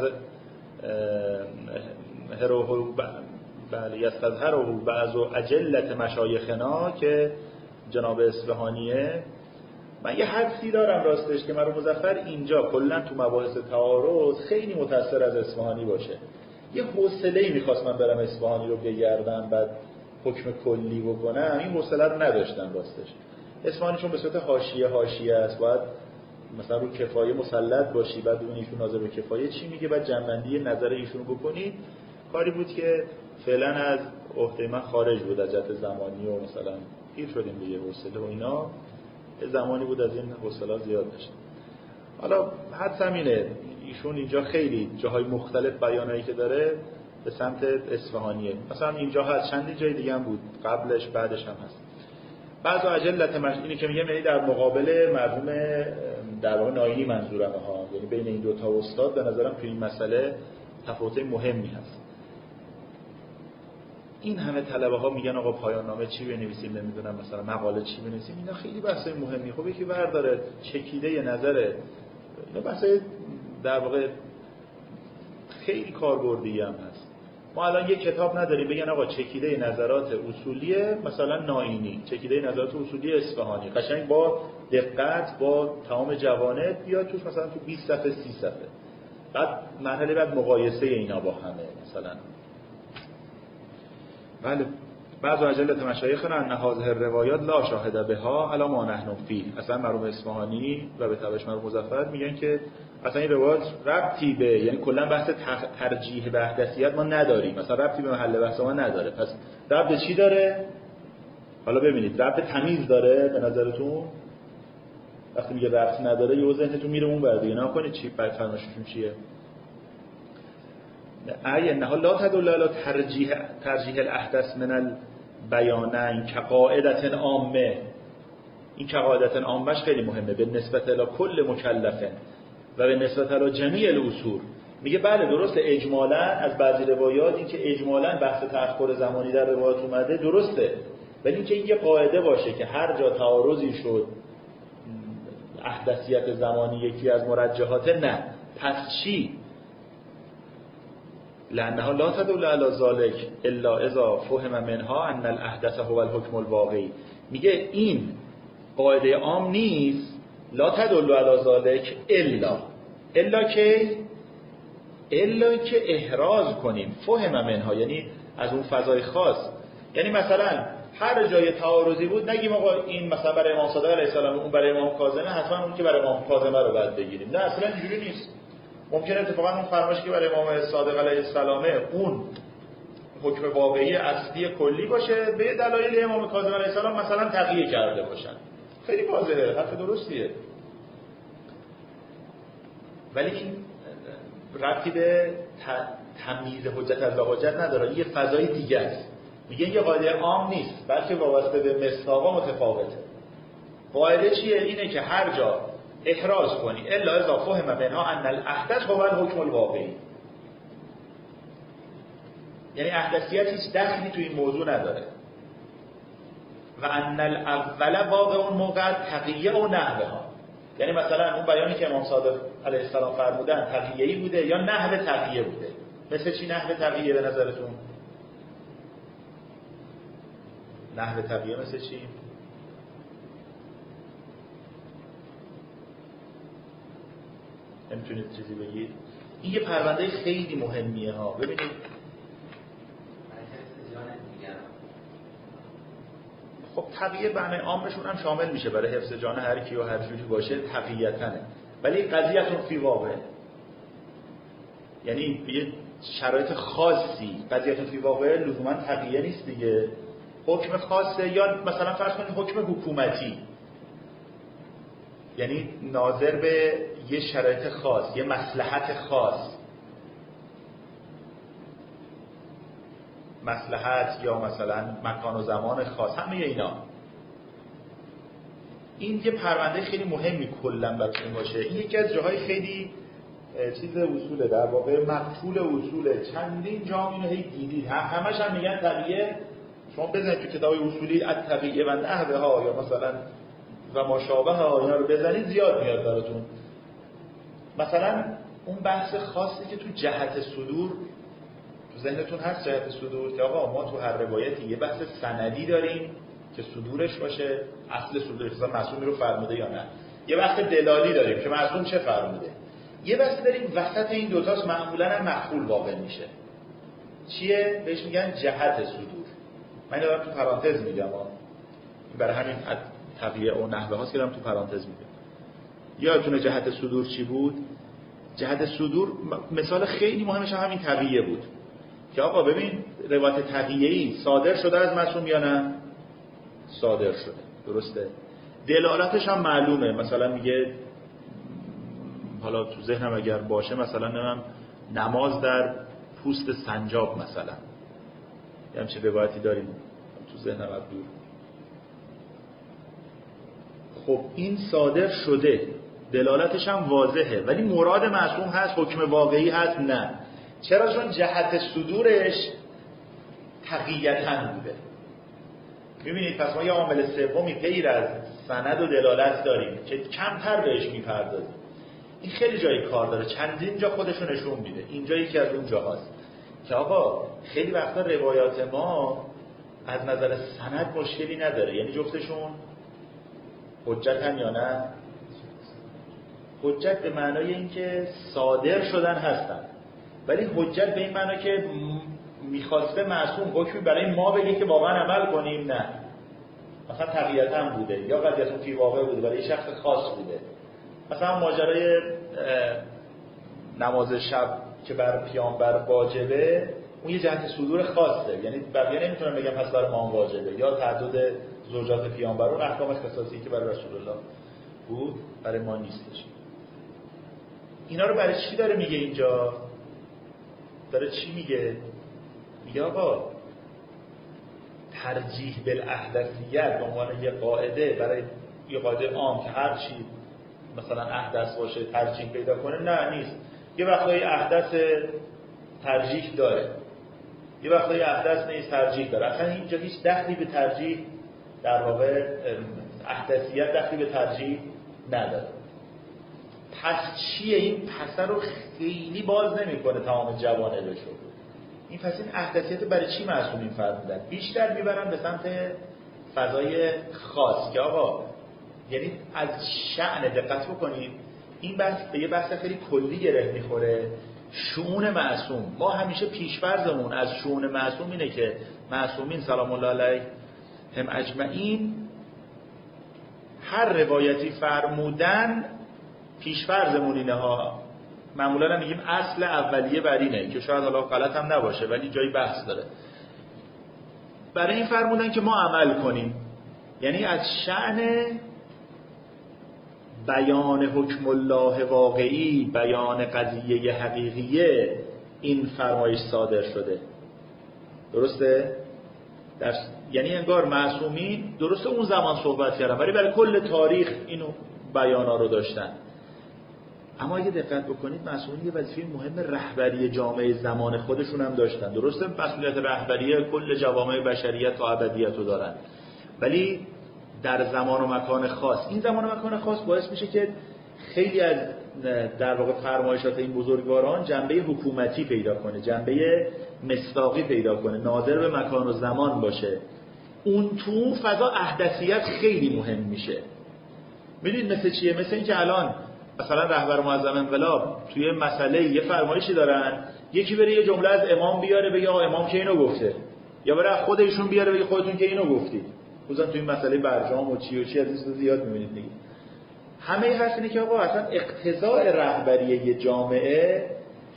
یستظهره بعض اجلة مشایخنا، که جناب اصفهانیه. من یه حدسی دارم راستش که مرحوم مظفر اینجا کلا تو مباحث تعارض خیلی متأثر از اصفهانی باشه. یه حوصله‌ای می‌خواست من برم اصفهانی رو بگردم بعد حکم کلی بکنم، این حوصله رو نداشتم راستش. اصفهانی چون به صورت حاشیه است، باید مثلا رو کفایه مسلط باشی، بعد اون ایشون ناظر به کفایه چی میگه، بعد جنبندی نظر ایشون رو بکنید. کاری بود که فعلا از عهده من خارج بود از جهت زمانی و مثلا پیر شدیم دیگه، حوصله و اینا زمانی بود از این حوصله زیاد داشت. حالا حدس همینه، ایشون اینجا خیلی جاهای مختلف بیانایی که داره به سمت اصفهانیه. مثلا اینجا هست، چندی جای دیگه هم بود، قبلش بعدش هم هست. بعض اجلت اینی که میگم یعنی در مقابل مرحوم در واقع ناینی منظورم ها، یعنی بین این 2 تا استاد به نظرم توی این مسئله تفاوت مهمی هست. این همه طلبه ها میگن آقا پایان نامه چی بنویسیم، نمیدونم مثلا مقاله چی بنویسیم، اینا خیلی بحثای مهمی. خب یکی برداره چکیده یه نظره، اینا بحثای در واقع خیلی کاربردی هم هست. ما الان یه کتاب نداریم بگن آقا چکیده نظرات اصولیه مثلا ناینی، چکیده نظرات اصولی اصفهانی، قشنگ با دقت با تمام جوانب بیاد توش مثلا تو 20 صفحه 30 صفحه، بعد مرحله بعد مقایسه اینا با همه مثلا. بله بعض اجلت مشایخنا ان هذه الروایات لا شاهد بها علی ما نحن فیه. اصلا مرحوم اصفهانی و به تبعش مرحوم مظفر میگن که اصلا این روایات ربطی به، یعنی کلا بحث ترجیح وحدتیت ما نداریم، مثلا ربطی به محل بحث ما نداره. پس ربط چی داره؟ حالا ببینید، ربط تمیز داره به نظرتون؟ وقتی میگه ربط نداره یهو ذهنتون میره اون ور دیگه، نه کنید چی فرمایششون چیه. ای انها لا تدل علی ترجیح الاحدث من البیانین كقاعده عامه. این كقاعده عامهش خیلی مهمه به نسبت الی کل مکلف و به نسبت الی جمیع الاصول. میگه بله درسته اجمالاً از بعضی روایات این که اجمالاً بحث تأخر زمانی در روایات اومده درسته، ولی اینکه این یه قاعده باشه که هر جا تعارضی شد احدثیت زمانی یکی از مرجحات، نه. پس چی؟ لأنها لا تدل علی ذلك الا اذا فهم منها ان الاحدث هو الحكم الواقعی. میگه این قاعده عام نیست، لا تدل علی ذلك الا که احراز کنیم فهم منها، یعنی از اون فضای خاص. یعنی مثلا هر جای تعارضی بود نگیم آقا این مثلا برای امام صادق علیه السلام اون برای امام کاظمه، حتما اون که برای امام کاظمه رو باید بگیریم. نه اصلا اینجوری نیست. ممکنه اتفاقا اون فرمایشی که برای امام صادق علیه السلام اون حکم واقعی اصلی کلی باشه، به دلایل امام کاظم علیه السلام مثلا تقیه کرده باشن. خیلی واضحه، حرف درستیه. ولی این ربطی به تمییز حجت از حجت نداره، یه فضای دیگه است. میگه یه قاعده عام نیست، بلکه وابسته به مصداق متفاوته. قاعده چیه؟ اینه که هر جا احراز کنی الا اذا فهم منها ان الاحدث هو الحكم الواقعی، یعنی احدثیت هیچ دخلی تو این موضوع نداره. و ان الاول واقع اون موقع تقیه و نحوها، یعنی مثلا اون بیانی که امام صادق علیه السلام فرمودن تقیه‌ای بوده یا نحو تقیه بوده. مثل چی نحو تقیه به نظرتون؟ نحو تقیه مثل چی؟ نمیتونید چیزی بگید؟ این یه پرونده خیلی مهمیه ها. ببینید خب تقیه معنی عامشون هم شامل میشه برای حفظ جان هر کی و هر جوری باشه تقییتنه، ولی قضیه‌تون فی واقع، یعنی یه شرایط خاصی قضیه‌تون فی واقع لزوما تقیه نیست دیگه، حکم خاصه. یا مثلا فرض کنید حکم حکومتی، یعنی ناظر به یه شرایط خاص، یه مصلحت خاص، مصلحت یا مثلا مکان و زمان خاص، همه اینا. این یه پرونده خیلی مهمی کلا براتون باشه. این یکی از جاهای خیلی چیز اصوله، در واقع مقفول اصوله. چندین جا اینو هی دیدید، همش هم میگن تقیه. شما بزنید تو کتاب اصولی التقیه و نحوه ها یا مثلا و ماشابه ها، اینا رو بزنید زیاد میاد براتون. مثلا اون بحث خاصی که تو جهت صدور تو ذهنتون هست، جهت صدور، که آقا ما تو هر روایتی یه بحث سندی داریم که صدورش باشه، اصل صدورش مثلا معصومی رو فرموده یا نه، یه بحث دلالی داریم که معصوم چه فرموده، یه بحث داریم وسط این دوتاست معمولا هم مخفول واقع میشه. چیه؟ بهش میگن جهت صدور. من دارم تو پرانتز میگم برای همین تقیه و نحوه هاست که دارم تو پرانتز میگم. یادتونه جهت صدور چی بود؟ جهت صدور مثال خیلی مهمش همین تقیه بود که آقا ببین روایت تقیه‌ای صادر شده از معصوم یا نه؟ صادر شده، درسته؟ دلالتش هم معلومه. مثلا میگه حالا تو ذهنم اگر باشه مثلا نماز در پوست سنجاب مثلا، یه همچه روایتی داریم تو ذهنم عبدور. خب این صادر شده، دلالتش هم واضحه، ولی مراد معصوم هست، حکم واقعی هست؟ نه. چرا؟ چون جهت صدورش تقییتاً بوده. میبینید پس ما یه عامل سومی غیر از سند و دلالت داریم که کمتر بهش میپردازیم. این خیلی جای کار داره، چندین جا خودشو نشون میده. اینجا یکی از اون جاهاست که آقا خیلی وقتا روایات ما از نظر سند مشکلی نداره، یعنی جفتشون حجتن یا نه؟ حجت به معنای اینکه صادر شدن هستن، ولی حجت به این معنی که میخواسته معصوم حکمی برای ما بگه که واقعا عمل کنیم، نه. مثلا تقییتاً بوده یا قضیتون فی واقع بوده، برای شخص خاص بوده. مثلا ماجرای نماز شب که بر پیامبر واجبه، اون یه جهت صدور خاصه، یعنی بقیه نمیتونن بگم پس برای ما واجبه. یا تعدد زوجات پیامبر، اون احکام اختصاصی که برای رسول الله بود برای ما نیستش. اینا رو برای چی داره میگه اینجا؟ داره چی میگه؟ میگه آقا ترجیح بالاحدثیت به عنوان یه قاعده، برای یه قاعده عام که هر چی مثلا احدث باشه ترجیح پیدا کنه، نه نیست. یه وقتایی احدث ترجیح داره، یه وقتایی احدث نیست ترجیح داره. اصلا اینجا هیچ دخلی به ترجیح، در واقع احدثیت دخلی به ترجیح نداره. پس چیه این؟ پس رو خیلی باز نمیکنه تمام جوانبشو. این پس این احدثیت برای چی معصومین فرمودن؟ بیشتر میبرن به سمت فضای خاص که آقا یعنی از شأن، دقت بکنید این بحث به یه بحث خیلی کلی گره میخوره. شؤون معصوم، ما همیشه پیش‌فرضمون از شؤون معصوم اینه که معصومین سلام الله علیهم اجمعین هر روایتی فرمودن، پیش‌فرضمون اینه ها، معمولا هم میگیم اصل اولیه بر اینه که شاید حالا غلط هم نباشه ولی جای بحث داره، برای این فرمودن که ما عمل کنیم. یعنی از شأن بیان حکم الله واقعی، بیان قضیه حقیقیه این فرمایش صادر شده. درسته؟ یعنی انگار معصومین درسته اون زمان صحبت کردن ولی برای کل تاریخ اینو بیانا رو داشتن. اما اگه دقت بکنید معصومین یه وظیفه مهم رهبری جامعه زمان خودشون هم داشتن. درسته مسئولیت رهبری کل جوامع بشریت تا ابدیت رو دارن، ولی در زمان و مکان خاص. این زمان و مکان خاص باعث میشه که خیلی از در واقع فرمایشات این بزرگواران جنبه حکومتی پیدا کنه، جنبه مصداقی پیدا کنه، ناظر به مکان و زمان باشه. اون تو فضا احدثیت خیلی مهم میشه. میدونید مثل چیه؟ مثل این که الان مثلا رهبر معظم انقلاب توی مسئله یه فرمایشی دارن، یکی بره یه جمله از امام بیاره بگه آقا امام که اینو گفته، یا بره خود ایشون بیاره بگه خودتون که اینو گفتید. خصوصا توی این مسئله برجام و چی و چی از این زیاد می‌بینید دیگه. همه حرف اینه که آقا اصلا اقتضاء رهبری یه جامعه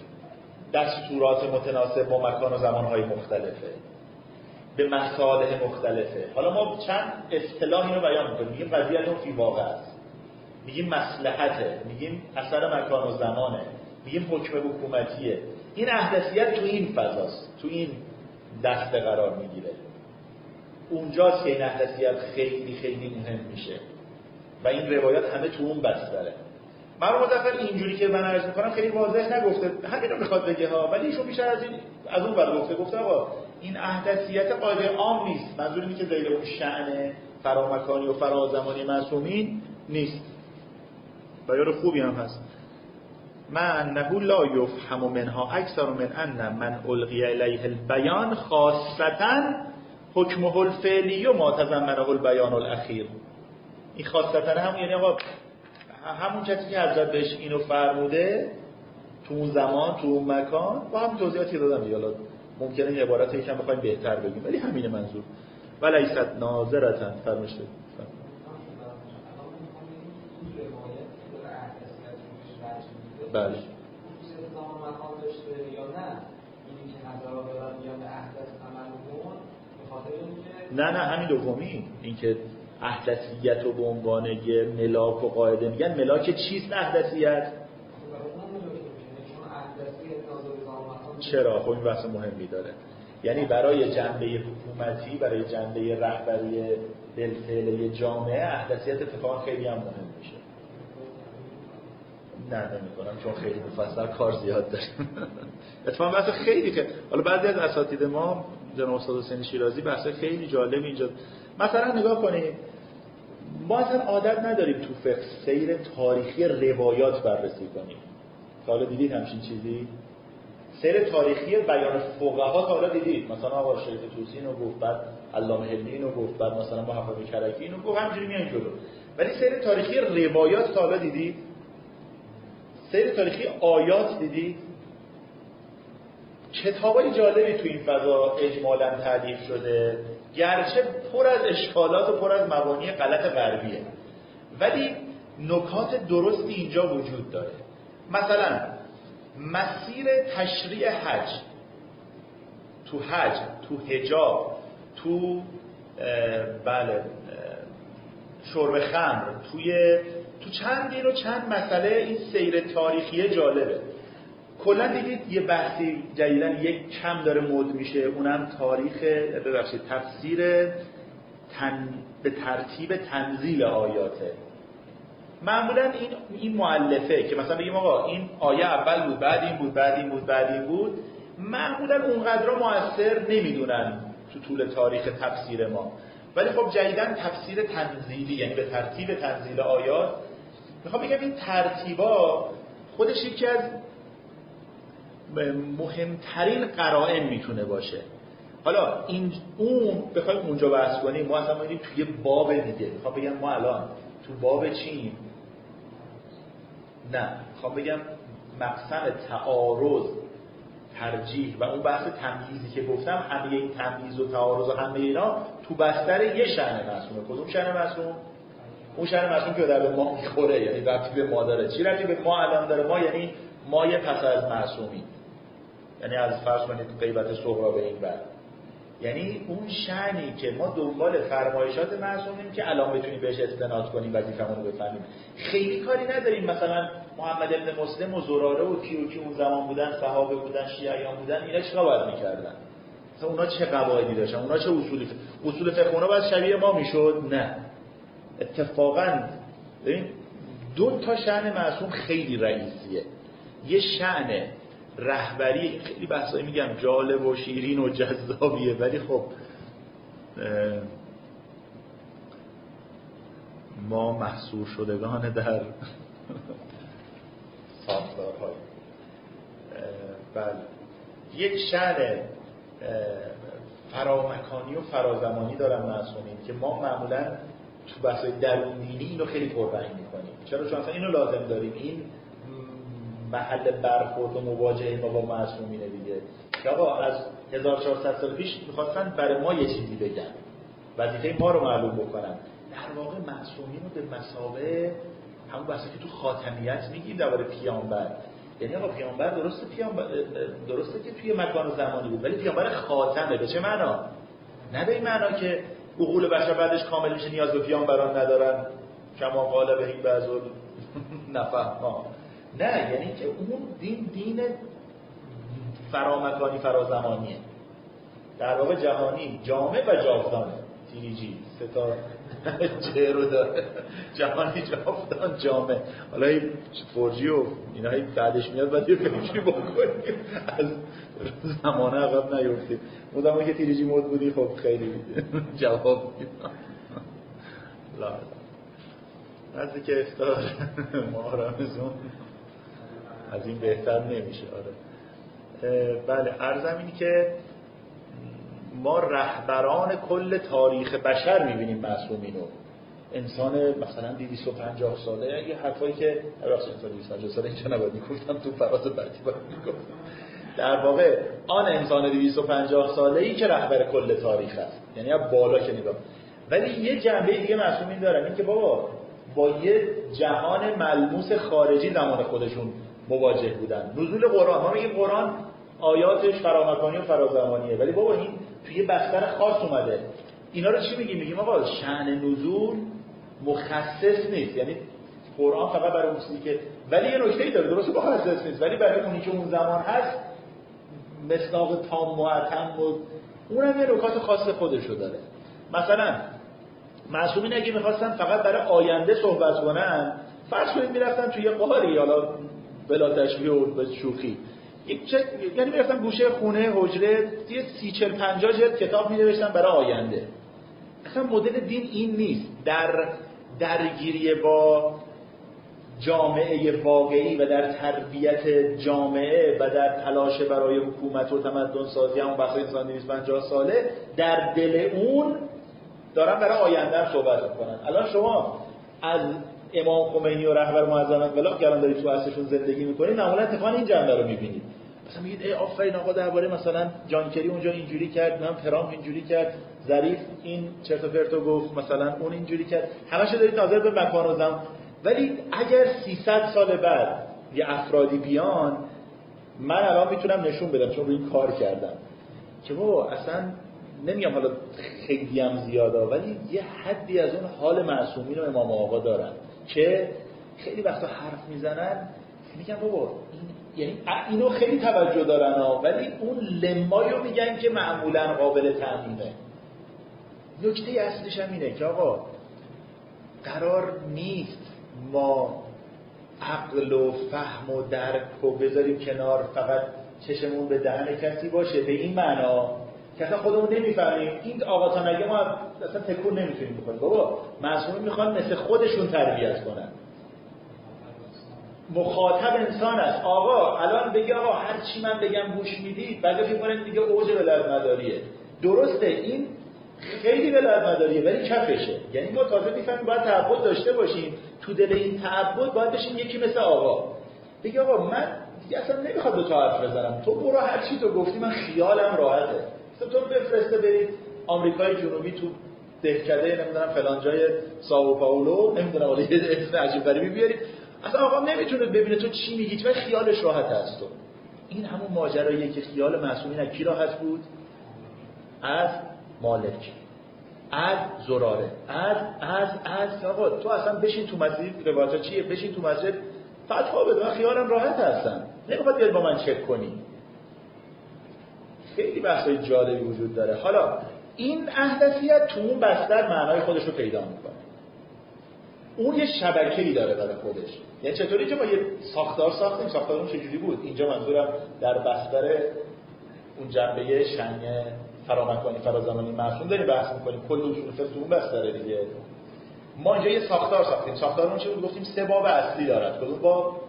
دستورات متناسب با مکان و زمان‌های مختلفه، به مصالح مختلفه. حالا ما چند اصطلاح اینو بیان می‌کنیم، میگیم قضیه فی واقع است، میگیم مصلحته، میگیم اثر مکان و زمانه، میگیم حکم حکومتیه. این احدثیت تو این فضاست، تو این دسته قرار میگیره. اونجاست که این احدثیت خیلی خیلی مهم میشه و این روایات همه تو اون بستره. مرحوم مظفر اینجوری که من عرض میکنم خیلی واضح نگفته، همین رو میخواد بگه ها، ولی ایشون بیشتر از اون ور گفته آقا این احدثیت قاعده عام نیست. منظور اینه که زیر اون شأن فرامکانی و فرازمانی معصومین نیست. بیان خوبی هم هست. من انه لا یفهم منها اکثر من ان من القی الیه البیان خاصتا حکمه الفعلی و ما تضمنه البیان الاخیر. این خاصتا همون یعنی آقا همون کسی که حضرت بهش اینو فرموده تو اون زمان تو اون مکان با هم توضیحاتی دادم دیگه. حالا ممکنه این عبارت یکم بخوایم بهتر بگیم ولی همین منظور. ولیست ناظرتا فرماشته. بله. نه همین دومی، اینکه احدثیت رو به عنوان یه ملاک و قاعده میگن. ملاک چیست احدثیت؟ چرا؟ خب این بحث مهمی داره. یعنی برای جنبه حکومتی، برای جنبه رهبری بالفعل جامعه احدثیت اتفاقا خیلی هم مهم میشه. نه نمی‌کنم چون خیلی مفصل کار زیاد داره. اتفاقا بحث خیلی که حالا بعضی از اساتید ما جناب استاد حسین شیرازی بحث خیلی جالب اینجا مثلا نگاه کنید. ما اصلا عادت نداریم تو فقه سیر تاریخی روایات بررسی کنیم. تا حالا دیدید همچین چیزی؟ سیر تاریخی بیان فقها تا حالا دیدید؟ مثلا آقا شریف طوسی اینو گفت، بعد علامه حلمی اینو گفت، بعد مثلا محمد کرکی اینو گفت، همینجوری میان جلو. ولی سیر تاریخی روایات تا حالا دیدید؟ سیر تاریخی آیات دیدید؟ کتابای جالبی تو این فضا اجمالاً تالیف شده، گرچه پر از اشکالات و پر از مبانی غلط غربیه، ولی نکات درستی اینجا وجود داره. مثلا مسیر تشریع حج، تو حج، تو حجاب، تو شرب خمر، تو تو چند دین و چند مسئله این سیر تاریخی جالبه. کلا دیدید یه بحثی جدیدن یک کم داره مد میشه، اونم تفسیر به ترتیب تنزیل آیاته. معمولا این مؤلفه که مثلا بگیم آقا این آیه اول بود، بعد این بود، بعد این بود، بعد این بود، معمولا اونقدر مؤثر نمیدونن تو طول تاریخ تفسیر ما. ولی خب جدیدن تفسیر تنزیلی، یعنی به ترتیب تنزیل آیات، میخوام بگم این ترتیبا خودش یکی از مهمترین قرائن میتونه باشه. حالا اون بخوایم اونجا بحث کنیم، ما اصلا می‌بینیم توی باب دیگه. میخوام بگم ما الان تو باب چیم؟ نه، میخوام بگم مقسم تعارض، ترجیح و اون بحث تمییزی که گفتم، همه این تمییز و تعارض و همه اینا تو بستر یه شأن معصومه. کدوم شأن معصوم؟ اون شأن معصوم که در به ما میخوره، یعنی ربطی به ما داره. چی ربطی به ما الان داره؟ ما یعنی ما یه پس از معصومی، یعنی از فرض کنید غیبت صغرا به این بعد، یعنی اون شأنی که ما دنبال فرمایشات معصومیم که الان بتونیم بهش استناد کنیم، وظیفمون رو بفهمیم. خیلی کاری نداریم مثلا محمد ابن مسلم و زراره و کی اون زمان بودن، صحابه بودن، شیعیان بودن، اینا چیکار باید می‌کردن؟ مثلا اونا چه قواعدی داشتن؟ اونا چه اصول فقه اونا باید شبیه ما میشد؟ نه. اتفاقاً ببین دو تا شأن معصوم خیلی رئیسیه. یه شأن رهبری، خیلی بحثایی میگم جالب و شیرین و جذابیه، ولی خب ما محصور شدگان در ساختارهای بله. یک شأن فرامکانی و فرازمانی دارن معصومین که ما معمولا تو بحثای درونینی اینو خیلی پررنگ میکنیم. چرا؟ چون اصلا اینو لازم داریم. این محل برخورد و مواجهه ما با معصومینه دیگه. که آقا از 1400 سال پیش میخواستن برای ما یه چیزی بگن، وظیفه ما رو معلوم بکنن. در واقع معصومین رو به مثابه همون بحثی که تو خاتمیت میگیم درباره پیامبر، یعنی آقا پیامبر درسته که توی مکان و زمانی بود، ولی پیامبر خاتمه. به چه معنا؟ نه به این معنا که عقول بشر بعدش کامل میشه، نیاز به پیامبران ندارن، کما قال به این بعض نفهما. نه، یعنی که اون دین فرامکانی فرازمانیه، در واقع جهانی، جامع و جاودانه. تیریجی سه تا جه رو داره، جهانی، جاودان، جامع. حالا این فرجی و اینا بعدش میاد باید یه فکری بکنیم از زمانه عقب نیفتیم. اون زمانی که تیریجی مد بودی خب خیلی جواب لا نزدیک که افتار ما رمزون از این بهتر نمیشه. آره بله، عرضم اینی که ما رهبران کل تاریخ بشر میبینیم معصومینو. انسان مثلا 250 ساله، یه حرفایی که انسان 250 ساله اینجا نباید میگفتم، تو فراز بعدی باید میگفتم. در واقع آن انسان 250 ساله‌ای که رهبر کل تاریخ است، یعنی از بالا که نگاه. ولی یه جنبه دیگه معصومین دارن، این که بابا با یه جهان ملموس خارجی زمان خودشون مواجه بودن. نزول قرآن، ما میگیم قرآن آیاتش فرامکانی و فرازمانیه، ولی بابا این توی یه بستر خاص اومده. اینا رو چی میگیم؟ میگیم آقا شأن نزول مخصص نیست، یعنی قرآن فقط برای اون چیزی که، ولی یه نکته‌ای داره، درسته مخصص نیست، ولی برای اونی که اون زمان هست مصداق تام و اتم و اونم یه نکات خاص خودشو داره. مثلا معصومین اگه می‌خواستن فقط برای آینده صحبت کنن، فرض کنید میرفتن توی قاری، حالا بلا تشبیه و به شوخی، یعنی میرفتن گوشه خونه حجره یه 30-40-50 جلد کتاب می‌نوشتن برای آینده. اصلا مدل دین این نیست. در درگیری با جامعه واقعی و در تربیت جامعه و در تلاش برای حکومت و تمدن سازی، همون بحث انسان 250 ساله، در دل اون دارن برای آینده صحبت می‌کنن. الان شما از امام خمینی و رهبر معظم انقلاب که الان دارید تو عصرشون زندگی می‌کنید، معمولا اتفاقا این جنبه رو می‌بینید. مثلا میگید ای آفرین آقا درباره مثلا جان کری اونجا اینجوری کرد، من ترامپ اینجوری کرد، ظریف این چرت و پرتو گفت، مثلا اون اینجوری کرد. همش دارید ناظر به مکان و زمان. ولی اگر 300 سال بعد یه افرادی بیان، من الان میتونم نشون بدم چون روی این کار کردم که بابا اصلا نمیگم حالا خیلی هم زیاده، ولی یه حدی از اون حال معصومین و امام آقا دارن که خیلی وقتا حرف میزنن میگن بابا این یعنی اینو خیلی توجه دارن ها، ولی اون لمایو میگن که معمولا قابل تعمیمه. نکته اصلیش هم اینه که آقا قرار نیست ما عقل و فهم و درک و بذاریم کنار، فقط چشمون به دهن کسی باشه به این معنا که اصلا خودمون نمیفهمیم. این آقا تا نگه ما اصلا تکون نمیتونیم بکنیم. بابا معصومین میخوان مثل خودشون تربیت کنن. مخاطب انسان است. آقا الان بگی آقا هر چی من بگم گوش میدید، بعد فکر کنید دیگه اوج ولایت‌مداریه. درسته این خیلی ولایت‌مداریه ولی کفشه. یعنی ما تازه میفهمیم باید تعبد داشته باشیم. تو دل این تعبد باید بشیم یکی مثل آقا. بگی آقا من دیگه اصلا نمیخواد دو تا حرف بزنم. تو برو هر چی تو گفتی من خیالم راحته. مثلا تو بفرسته برید آمریکای جنوبی تو دهکده نمیدونم فلان جای سائو پائولو، نمیدونم ولی یه اسم عجیب غریبی بیارید. اصلا آقا نمیتونه ببینه تو چی میگی و خیالش راحت است. تو این همون ماجراییه که خیال معصومین از کی راحت بود؟ از مالک، از زراره، از آقا تو اصلا بشین تو مسجد. روایت چیه؟ بشین تو مسجد فتوا بده، من خیالم راحت هستم، نمیخواد بیاد با من چک کنی. خیلی بحثای جالبی وجود داره. حالا این احدثیت تو اون بستر معنای خودش رو پیدا میکنه. اون یه شبکه‌ای داره برای خودش. یعنی چطوری که ما یه ساختار ساختیم، ساختار اون چجوری بود؟ اینجا منظورم در بستر اون جنبه شنی فرامکانی فرازمانی معصوم داریم بحث می‌کنیم. کل اصول فقه تو اون بستره دیگه. ما اینجا یه ساختار ساختیم. ساختارمون چی بود؟ گفتیم 3 باب اصلی دارد. کدوم باب؟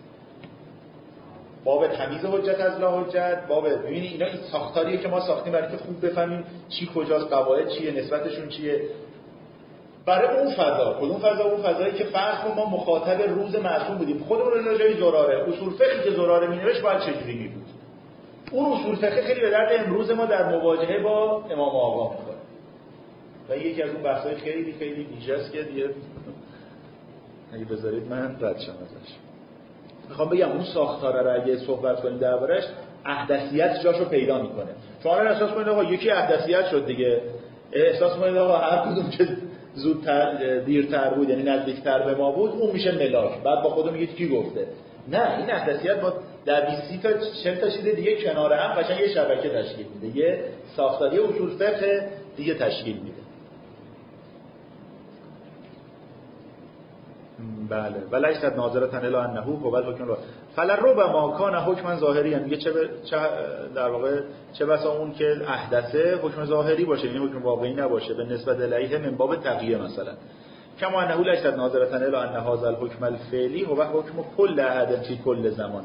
باب تمیز حجت از لا حجت. باب ببینید اینا این ساختاریه که ما ساختیم برای اینکه خوب بفهمیم چی کجاست، قواعد چیه، نسبتشون چیه. برای اون فضا، کدوم فضا؟ اون فضایی که فرض کن ما مخاطب روز معصوم بودیم، خودمون رو جای زراره، اصول فقهی که زراره می‌نوشت باید چجوری می بود. اون اصول فقه خیلی به درد امروز ما در مواجهه با امام آقا می‌خوره. و یکی از اون بحث‌های خیلی خیلی ویژه‌ست که دیگه اگه بذارید من رد شم ازش. میخوام بگم اون ساختار رو اگه صحبت کنیم دربارش، احدثیت جاشو پیدا میکنه. شما الان احساس کنید آقا یکی احدثیت شد دیگه، احساس کنید آقا هر کدوم که زودتر دیرتر بود یعنی نزدیکتر به ما بود اون میشه ملاک. بعد با خودم میگید کی گفته؟ نه، این احدثیت با در 20 تا 40 تا چیز دیگه کنار هم قشنگ یه شبکه تشکیل میده، یه ساختاری اصول فقه دیگه تشکیل میده. بله ولیست ناظرة الی انه هو الحکم را فلربما کان حکما ظاهری. میگه چه در واقع چه بسا اون که احدثه حکم ظاهری باشه، یعنی حکم واقعی نباشه به نسبت الیه من باب تقیه مثلا. کما انه لیست ناظرة الی ان هذا الحکم الفعلی هو حکم کل احد فی کل زمان.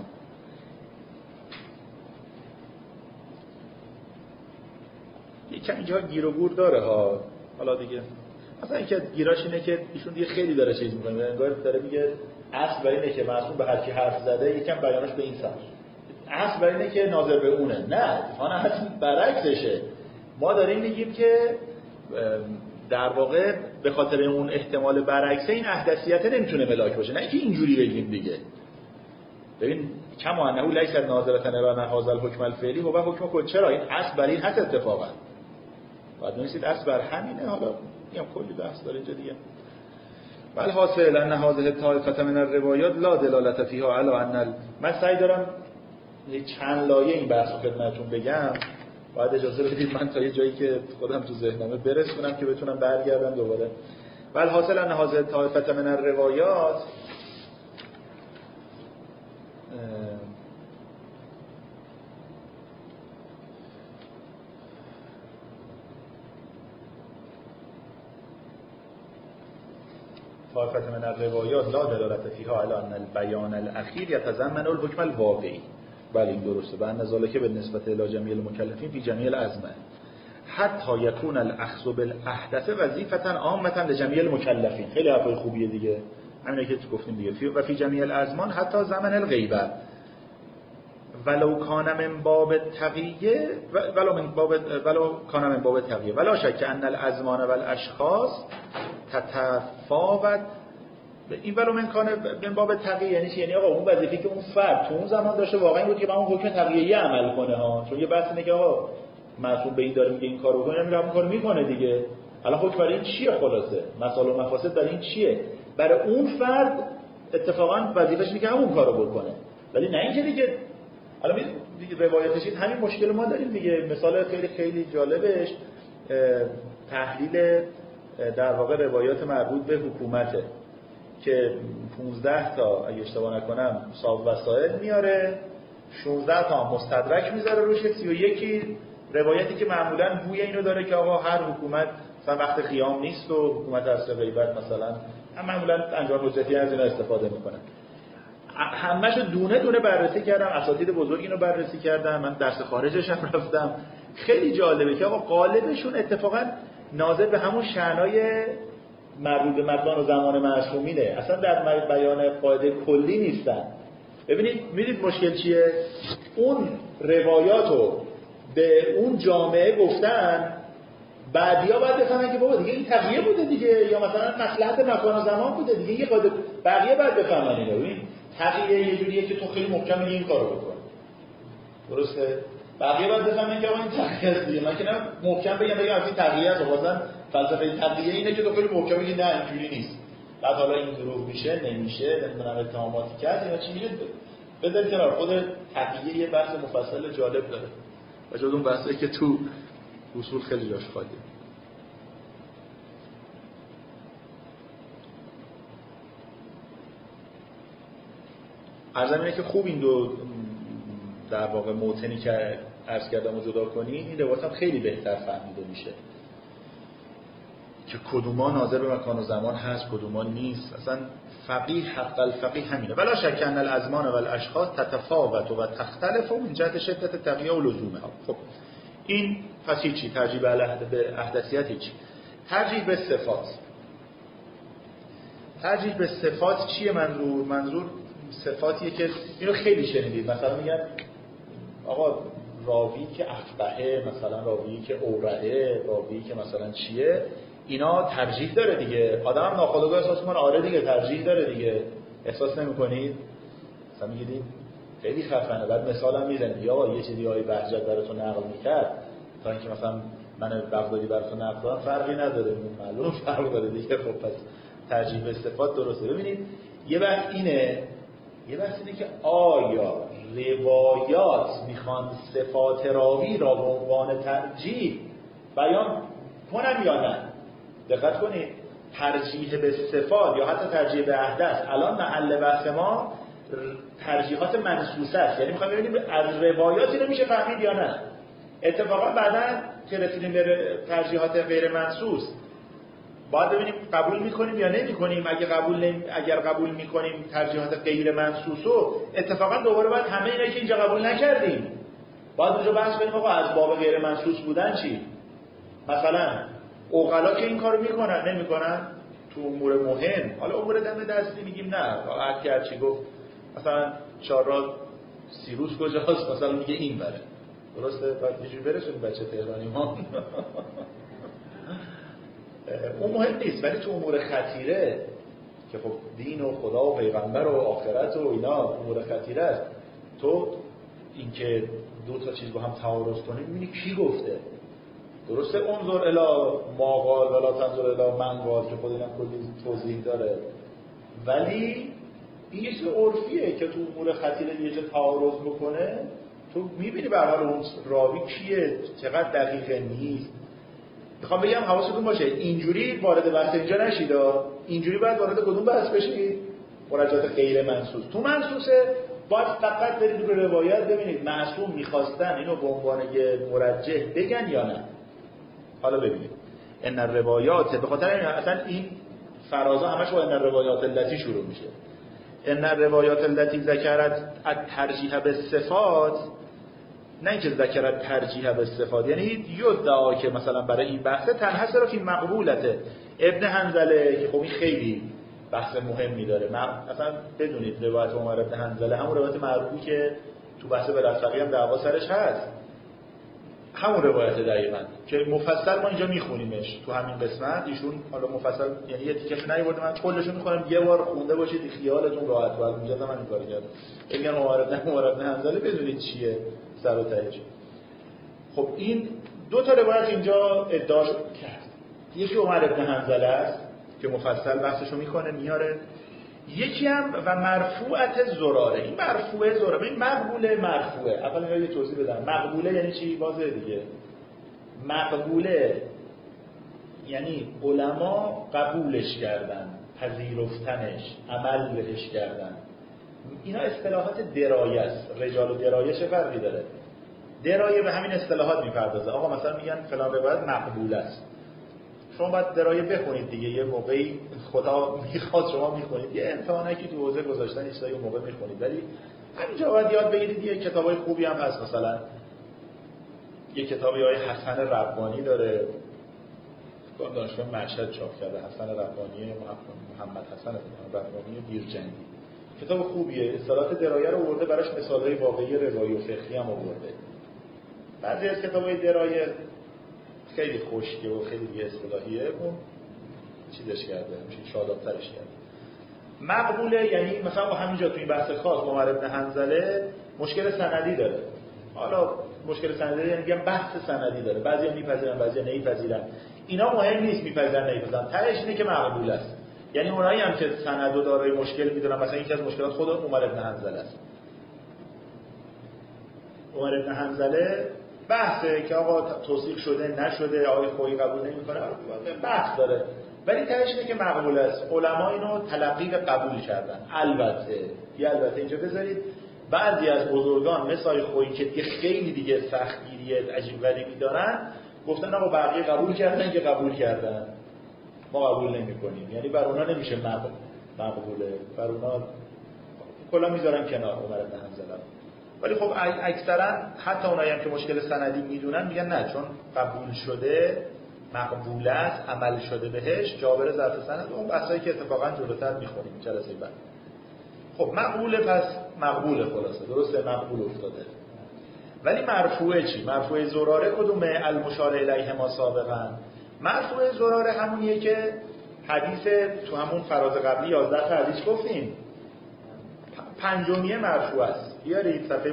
یکم اینجا گیر و گور داره ها. حالا دیگه مثلا اینکه گیراش اینه که ایشون دیگه خیلی داره چیز میکنه، انگار داره میگه اصل بر اینه که معصوم به هر کی حرف زده یکم بیانش به این سمت، اصل بر اینه که ناظر به اونه. نه اتفاقا اصل برعکسشه. ما داریم میگیم که در واقع به خاطر اون احتمال برعکسه این احدثیت نمیتونه ملاک باشه، نه اینکه اینجوری بگیم دیگه. ببین کما انه لیس ناظرة الی ان هذا الحکم الفعلی هو حکم کل. چرا این اصل بر این هست اتفاقا؟ بعد نویسید اصل بر همینه. حالا میگم کلی بحث داره اینجا دیگه. بل حاصل ان هذه الطائفه من الروایات لا دلالت فيها على ان من سعی دارم یک چند لایه این بحث رو خدمتتون بگم. باید اجازه بدید من تا یه جایی که خودم تو ذهنمه برسونم که بتونم برگردم دوباره. بل حاصل ان هذه الطائفه من الروایات طائفة من الروایات لا دلالت فيها على ان البیان الاخیر یتضمن الحکم الواقعی. بله این درسته. بان ذالک بالنسبه الی جمیع المکلفین فی جمیع الازمنه حتی یکون الاخذ بالاحدث وظیفه عامه لجمیع المکلفین. خیلی حرفای خوبیه دیگه، همینه که گفتیم دیگه. و فی جمیع الازمان حتی زمن الغیبه ولو کان من باب تقیه ولو کان من باب تقیه ولا شک ان الازمان والاشخاص تتفاوت. این ولو من کان من باب تقیه یعنی چی؟ یعنی آقا اون وظیفه‌ای که اون فرد تو اون زمان داشته واقعا بود که با اون حکم تقیه‌ای عمل کنه ها. چون یه بحث اینه که آقا معصوم به این داره میگه این کارو کنه، میگه اون کارو میکنه دیگه. الان حکم برای این چیه؟ خلاصه مسائل و مفاسد برای این چیه؟ برای اون فرد اتفاقا وظیفه‌ش اینه که همون کارو بکنه، ولی نه اینکه دیگه الان دیگه روایتش همین مشکل ما داریم دیگه. مثال خیلی خیلی جالبش تحلیل در واقع روایات مربوط به حکومته که 15 تا اگه اشتباه نکنم صاحب وسائل میاره، 16 تا مستدرک میذاره روش، 31 روایتی که معمولاً بوی اینو داره که آقا هر حکومت مثلا وقت قیام نیست و حکومت اصل غیبت مثلا هم معمولاً انجام حجتی از اینا استفاده میکنن. همه‌شو دونه دونه بررسی کردم، اساتید بزرگ اینو بررسی کردم، من درس خارجش هم رفتم. خیلی جالبه که آقا غالبشون اتفاقاً ناظر به همون شأنای مربوط به مکان و زمان معصومینه، اصلا در بیان قاعده کلی نیستن. ببینید میدید مشکل چیه؟ اون روایاتو به اون جامعه گفتن، بعدیا باید بفهمن که بابا دیگه این تقیه بوده دیگه، یا مثلا مصلحت مکان و زمان بوده دیگه، یه قاعده بقیه باید بفهمن اینو. ببین تقیه یه جوریه که تو خیلی محکم میگی این کارو بکن، درسته؟ بقیه باید بفهمن که آقا این تقیه است دیگه. من که نه محکم بگم این تقیه است، واسه فلسفه تقیه اینه که تو خیلی محکم میگی نه اینجوری نیست، بعد حالا این دروغ میشه نمیشه نمیدونم اتهاماتی کرد یا چی میشه. بذارید کنار، خود تقیه یه بحث مفصل جالب داره و جز اون بحثی که تو اصول خیلی جاش خالیه. عرضم اینه که خوب این دو در واقع موطنی که عرض کردم رو جدا کنی، این روایت هم خیلی بهتر فهمیده میشه که کدوما ناظر به مکان و زمان هست کدوما نیست. اصلا فقیه حق الفقیه همینه. ولا شک ان الازمان و الاشخاص تتفاوت و تختلف من جهت شدت تقیه و لزومها. خب این پس چی؟ ترجیح به احدثیت چی؟ ترجیح به صفات. ترجیح به صفات چیه منظور صفاتیه که اینو خیلی شنیدید، مثلا میگن آقا راوی که افقهه، مثلا راوی که اورعه، راوی که مثلا چیه، اینا ترجیح داره دیگه. آدم هم ناخودآگاه احساس میکنه آره دیگه ترجیح داره دیگه. احساس نمیکنید؟ مثلا میگید خیلی خفنه، بعد مثال هم میزنید یا یه چیزی های بهجت براتون نقل میکرد تا اینکه مثلا من بغدادی براتون نقل کنم فرقی نداره، معلوم فرق داره دیگه. خب پس ترجیح به صفات درسته. ببینید یه بحث اینه که آیا روایات میخوان صفات راوی را به عنوان ترجیح بیان کنن یا نه. دقت کنید، ترجیح به صفات یا حتی ترجیح به احدث الان محل بحث ما ترجیحات منصوصه است، یعنی میخوایم ببینیم از روایاتی رو میشه فهمید یا نه. اتفاقا بعداً که رسیدیم به ترجیحات غیر منصوص باید ببینیم قبول میکنیم یا نمیکنیم. اگر قبول میکنیم ترجیحات غیر منصوصو، اتفاقا دوباره باید همه اینایی که اینجا قبول نکردیم باید اونجا بحث کنیم آقا از باب غیر منصوص بودن چی. مثلا عقلا که این کارو میکنن نمیکنن تو امور مهم، حالا امور دم دستی میگیم نه هر چی گفت مثلا چهارراه سیروس کجاست مثلا میگه این بره، درسته؟ بعد یه جوری برسونیم بچه تهرانی ما اون مهم نیست. ولی تو امور خطیره که خب دین و خدا و پیغمبر و آخرت و اینا امور خطیره است، تو اینکه دو تا چیز با هم تعارض کنی میبینی کی گفته. درسته انظر الی ما قال ولا تنظر الی من قال که خود اینم کلی توضیح داره، ولی این یه چیز عرفیه که تو امور خطیره یه جا تعارض بکنه تو میبینی به هر حال اون راوی کیه، چقدر دقیقه نیست. میخوام بگم حواستون باشه اینجوری وارد بحث اینجا نشید، اینجوری باید وارد کدوم بحث بشید؟ مراجعات غیر منصوص. تو منصوصه باید فقط برید رو روایت ببینید معصوم میخواستن اینو به عنوان یه مرجح بگن یا نه. حالا ببینید ان الروایات، به خاطر این اصلا این فرازا همش با ان الروایات التی شروع میشه. ان الروایات التی ذکرت الترجیح به صفات، نه اینکه ذکرت ترجیح به صفات، یعنی یدعا که مثلا برای این بحثه تنحصر فی مقبولته ابن حنظله که خب این خیلی بحث مهمی داره. اصلا بدونید روایت عمر ابن حنظله همون روایت معروفی که تو بحث بلفقی هم دعوا سرش هست، همون روایت دقیقاً که مفصل ما اینجا میخونیمش تو همین قسمت. ایشون حالا مفصل یعنی یه تیکش نیورده، من کلشو میخونم یه بار خونده باشید خیالتون راحت باشه. اونجا من این کارو کردم. میگن عمر ابن حنظله بدونید چیه سر و تهش. خب این دو تا روایت اینجا ادعا کرد. یکی عمر ابن حنظله است که مفصل بحثشو میکنه میاره، یکی هم و مرفوعت زراره. این مرفوعه زراره، این مقبوله مرفوعه. اولا یه توضیح بدم. مقبوله یعنی چی؟ واضحه دیگه. مقبوله یعنی علما قبولش کردن، پذیرفتنش، عمل بهش کردن. اینا اصطلاحات درایه است. رجال و درایه چه فرقی داره؟ درایه به همین اصطلاحات میپردازه. آقا مثلا میگن فلان روایت مقبول است. شما باید درایه بخونید دیگه. یه موقعی خدا میخواد شما میخونید، یه امتحانکی تو حوزه گذاشتن این چیزا یه موقع میخونید، ولی همینجا باید یاد بگیرید. یه کتابای خوبی هم هست، مثلا یه کتابی های حسن ربانی داره، دانشگاه مشهد چاپ کرده، حسن ربانی، محمد حسن ربانی بیرجندی. کتاب خوبیه. اصطلاحات درایه رو آورده، براش مثالهای واقعی روایی و فقهی هم آورده. بعضی از کتابای درایه خیلی خشکه و خیلی بی اصطلاحیه، اون چیزش کرده، میشه شاداب‌ترش کرده. مقبوله یعنی مثلا همینجا توی بحث خاص عمر بن حنظله مشکل سندی داره. حالا مشکل سندی یعنی میگم بحث سندی داره، بعضیا میپذیرن بعضیا نمیپذیرن. اینا مهم نیست میپذیرن نمیپذیرن، تهش اینه که مقبول است. یعنی اونایی هم که سند و دارای مشکل میدونن، مثلا یکی از مشکلات خود عمر بن حنظله است. عمر بن حنظله بحثه که آقا توثیق شده نشده، آقای خویی قبول نمیکنه، بحث داره، ولی تهش اینه که مقبول است. علما اینو تلقی قبول کردن. البته اینجا بذارید بعضی از بزرگان مثل آقای خویی که دیگه خیلی دیگه سختگیری عجیب غریبی دارن، گفتن آقا بقیه قبول کردن که قبول کردن، ما قبول نمی‌کنیم. یعنی بر اونا نمیشه مقبوله، بر اونا کلا میذارن کنار عمر بن حنظله. ولی خب اکثرا حتی اونایی هم که مشکل سندی میدونن میگن نه، چون قبول شده، مقبول است، عمل شده بهش، جابر ظرف سند، اون بحثایی که اتفاقا جلوتر میخونیم جلسه بعد. خب مقبوله، پس مقبوله، خلاصه درسته، مقبول افتاده. ولی مرفوعه چی؟ مرفوعه زراره کدومه؟ المشار الیه ما سابقا. مرفوعه زراره همونیه که حدیث تو همون فراز قبلی 11 تا حدیث گفتیم، پنجمیه مرفوع است. بیارید صفحه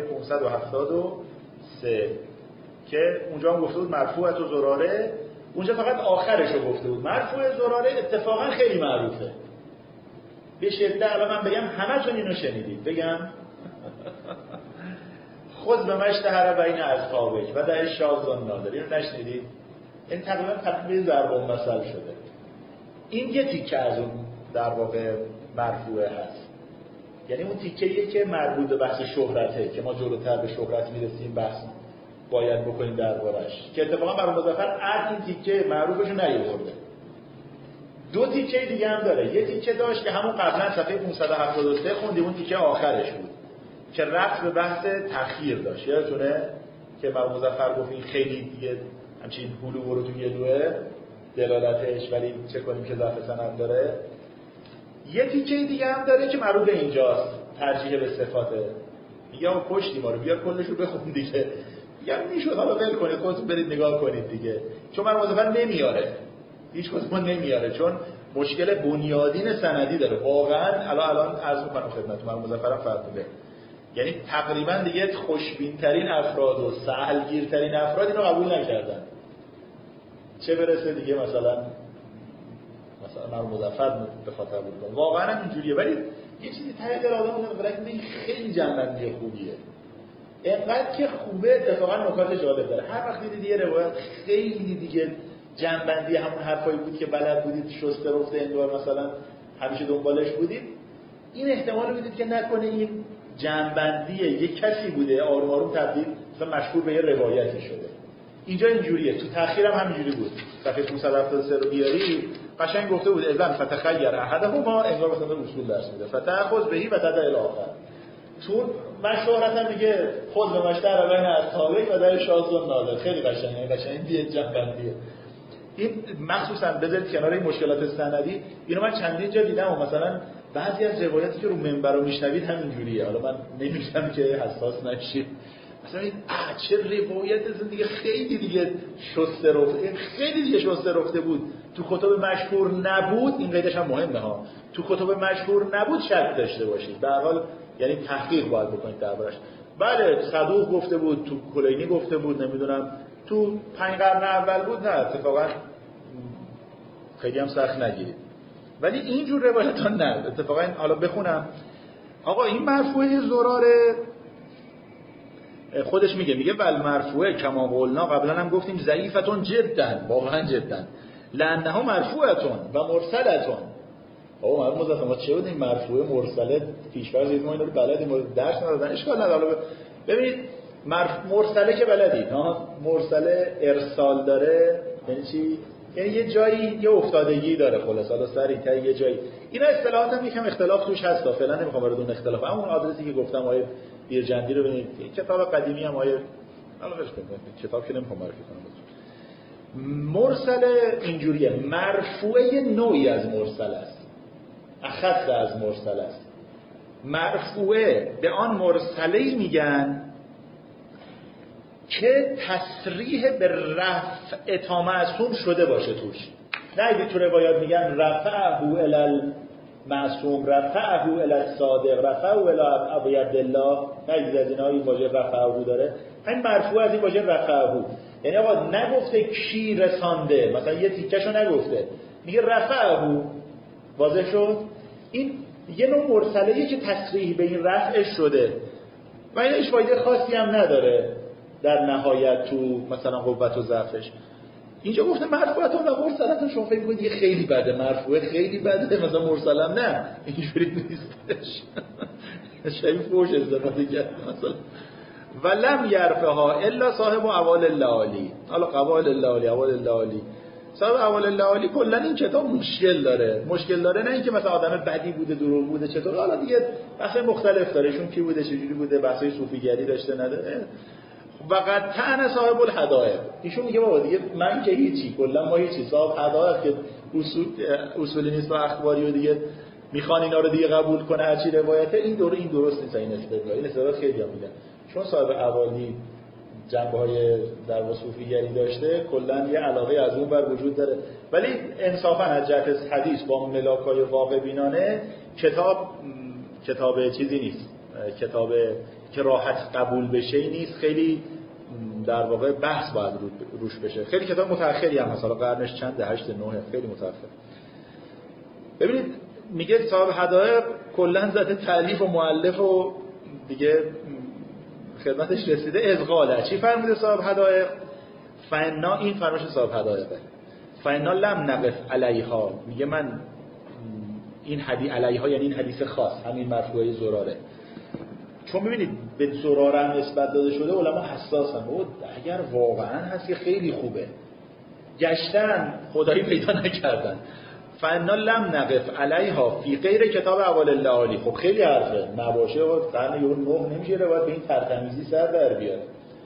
573 که اونجا هم گفته بود مرفوعت و زراره، اونجا فقط آخرش رو گفته بود. مرفوع زراره اتفاقا خیلی معروفه به شدت. الان من بگم همتون اینو شنیدید، بگم خود به مشتهر بین اصحابک و ده شاذ نادر، اینو نشنیدید؟ این تقریبا تطبیق ضرب المثل شده. این یه تیکه از اون در واقع مرفوعه هست، یعنی اون تیکه‌ایه که مربوط به بحث شهرته که ما جلوتر به شهرت میرسیم، بحث باید بکنیم دربارش، که اتفاقا برای مظفر این تیکه معروفش رو نیاورده. دو تیکه دیگه هم داره. یه تیکه داشت که همون قبلا صفحه 573 خوندیم، اون تیکه آخرش بود که رفت به بحث تأخیر داشت. یادتونه که برای مظفر گفت این خیلی دیگه همچین هلو رو تو گلوه دلالتش، ولی چه کنیم که ضعف سند داره. یه تیکه دیگه هم داره که مربوط به اینجاست، ترجیح به صفاته. میگه اون پشتی ما رو بیار کلش رو بخون دیگه. میگم میشد، حالا ول کنید خودتون برید نگاه کنید دیگه، چون من مظفر نمیاره، هیچ کدوم نمیاره، چون مشکل بنیادین سندی داره واقعا. الان عرض می‌کنم خدمتتون، من مظفرم فرق می‌کنه. یعنی تقریبا دیگه خوشبین ترین افراد و سهلگیرترین افراد اینو قبول نکردن، چه برسه دیگه مثلا من مظفر بخاطر قبول کنم. واقعا هم اینجوریه. ولی یه چیزی ته دل آدم متفکر این خیلی جنبندی خوبیه، اینقدر که خوبه اتفاقا نکات جالب داره. هر وقت دیدید یه روایت خیلی دیگه جنبندی همون حرفایی بود که بلد بودید، شسته رفته انگار مثلا همیشه دنبالش بودید، این احتمال رو بدید که نکنه این جنبندی یک کسی بوده آروم آروم تبدیل مثلا مشهور به یه روایتی شده. اینجا اینجوریه، تو تأخیر هم همینجوری بود. صفحه 573 رو بیاری قشنگ گفته بود اذن فتخیر احدهما، انگار مثلا اصول درس میده، فتأخذ بهی و تدع الاخر. تو مشهورت هم میگه خود به مشتهر بین اصحابک و ده شاذ نادر. خیلی قشنگه دیگه جنبندیه. این مخصوصا بذارید کنار این مشکلات سندی، اینو من چندین جا دیدم و مثلا بعضی از روایاتی که رو منبر رو میشنوید همینجوریه. حالا من نمیگم که حساس نشید، مثلا این چه روایت دیگه خیلی دیگه شسته رفته، خیلی دیگه شسته رفته بود، تو کتب مشهور نبود. این قیدش هم مهمه ها، تو کتب مشهور نبود شک داشته باشید. به هر حال یعنی تحقیق باید بکنید دربارش. بله صدوق گفته بود، تو کلینی گفته بود، نمیدونم تو 5 قرن اول بود، نه اتفاقا خیلی هم سخت نگیرید. ولی اینجور روایت ها نه. اتفاقا حالا بخونم آقا این مرفوعه زراره خودش میگه ول مرفوعه کما قلنا قبلا هم گفتیم ضعیفتون جدا، واقعا جدا، لانها مرفوعتون و مرسلتون. آقا ما چه بودیم مرفوعه مرسله پیش‌فرض ما اینا رو بلدیم درس ندادن، اشکال نداره. ببینید مرسله که بلدید ها، مرسله ارسال داره یعنی چی؟ یعنی یه جایی یه افتادگی داره، خلاص حالا سری تا یه جایی. اینا اصطلاحات هم یکم اختلاف توش هست، فعلا نمیخوام وارد اون اختلاف. همون آدرسی که گفتم آیه بیرجندی رو ببینید، کتاب قدیمی هم آیه حالا بهش بگم، کتاب که نمیخوام معرفی کنم. مرسل اینجوریه، مرفوعه نوعی از مرسل است، اخص از مرسل است. مرفوعه به آن مرسله‌ای میگن که تصریح به رفع تا معصوم شده باشه توش. نه اگه تو روایات میگن رفعه الی المعصوم، رفعه الی الصادق، رفعه الی ابی عبدالله، نه از اینا این واژه رفعه داره. این مرفوع از این واژه رفعه، یعنی آقا نگفته کی رسانده، مثلا یه تیکشو نگفته، میگه رفعه. واضح شد؟ این یه نوع مرسله‌ایه که تصریح به این رفع شده و این هیچ فایده خاصی هم نداره در نهایت تو مثلا قوت و ضعفش. اینجا گفته مرفوعتون و مرسلتون، شما فکر می‌کنید خیلی بده، مرفوعه خیلی بده، مثلا مرسلم نه، اینجوری نیستش. شاید فوش استفاده کرد مثلا. ولم یرفعها الا صاحب اول الليالي. حالا قوال الليالي، اول الليالي، صاحب اول الليالي کلا این کتاب مشکل داره، نه اینکه مثلا آدم بدی بوده، دروغ بوده، چطور، حالا دیگه بحث مختلف داره، ایشون کی بوده، چجوری بوده، بحثای صوفیگری داشته نداره. وقد تن صاحب الحدائق، ایشون میگه بابا دیگه من که هیچی، کلا ما هیچی، صاحب حدائق که اصولی نیست و اخباری و دیگه میخوان اینا رو دیگه قبول کنه هرچی روایته، این درست نیست. این استدلال خیلی هم میگن چون صاحب اوالی جنبه‌های در صوفیگری داشته، کلا یه علاقه از اون بر وجود داره. ولی انصافا از جهت حدیث با ملاکای واقع بینانه کتاب چیزی نیست، کتاب که راحت قبول بشه نیست، خیلی در واقع بحث باید روش بشه. خیلی کتاب متأخری هم مثلا قرنش چند 8 9 خیلی متأخر. ببینید میگه صاحب حدائق کلا ذات تألیف و مؤلف و دیگه خدمتش رسیده ازغاله. چی فرموده صاحب حدائق؟ فانا، این فرمایش صاحب حدائقه، فانا لم نقف علیها، میگه من این حدیث علیها یعنی این حدیث خاص، همین مرفوعه زراره، چون ببینید به زراره هم نسبت داده شده، علما حساسن، اگر واقعا هست که خیلی خوبه، گشتن خدایی پیدا نکردن. فانا لم نقف علیها فی غیر کتاب اول الليالي. خب خیلی حرفه، نباشه و قرن 9 نمیشه روایت به این ترتمیزی سر در بیاره.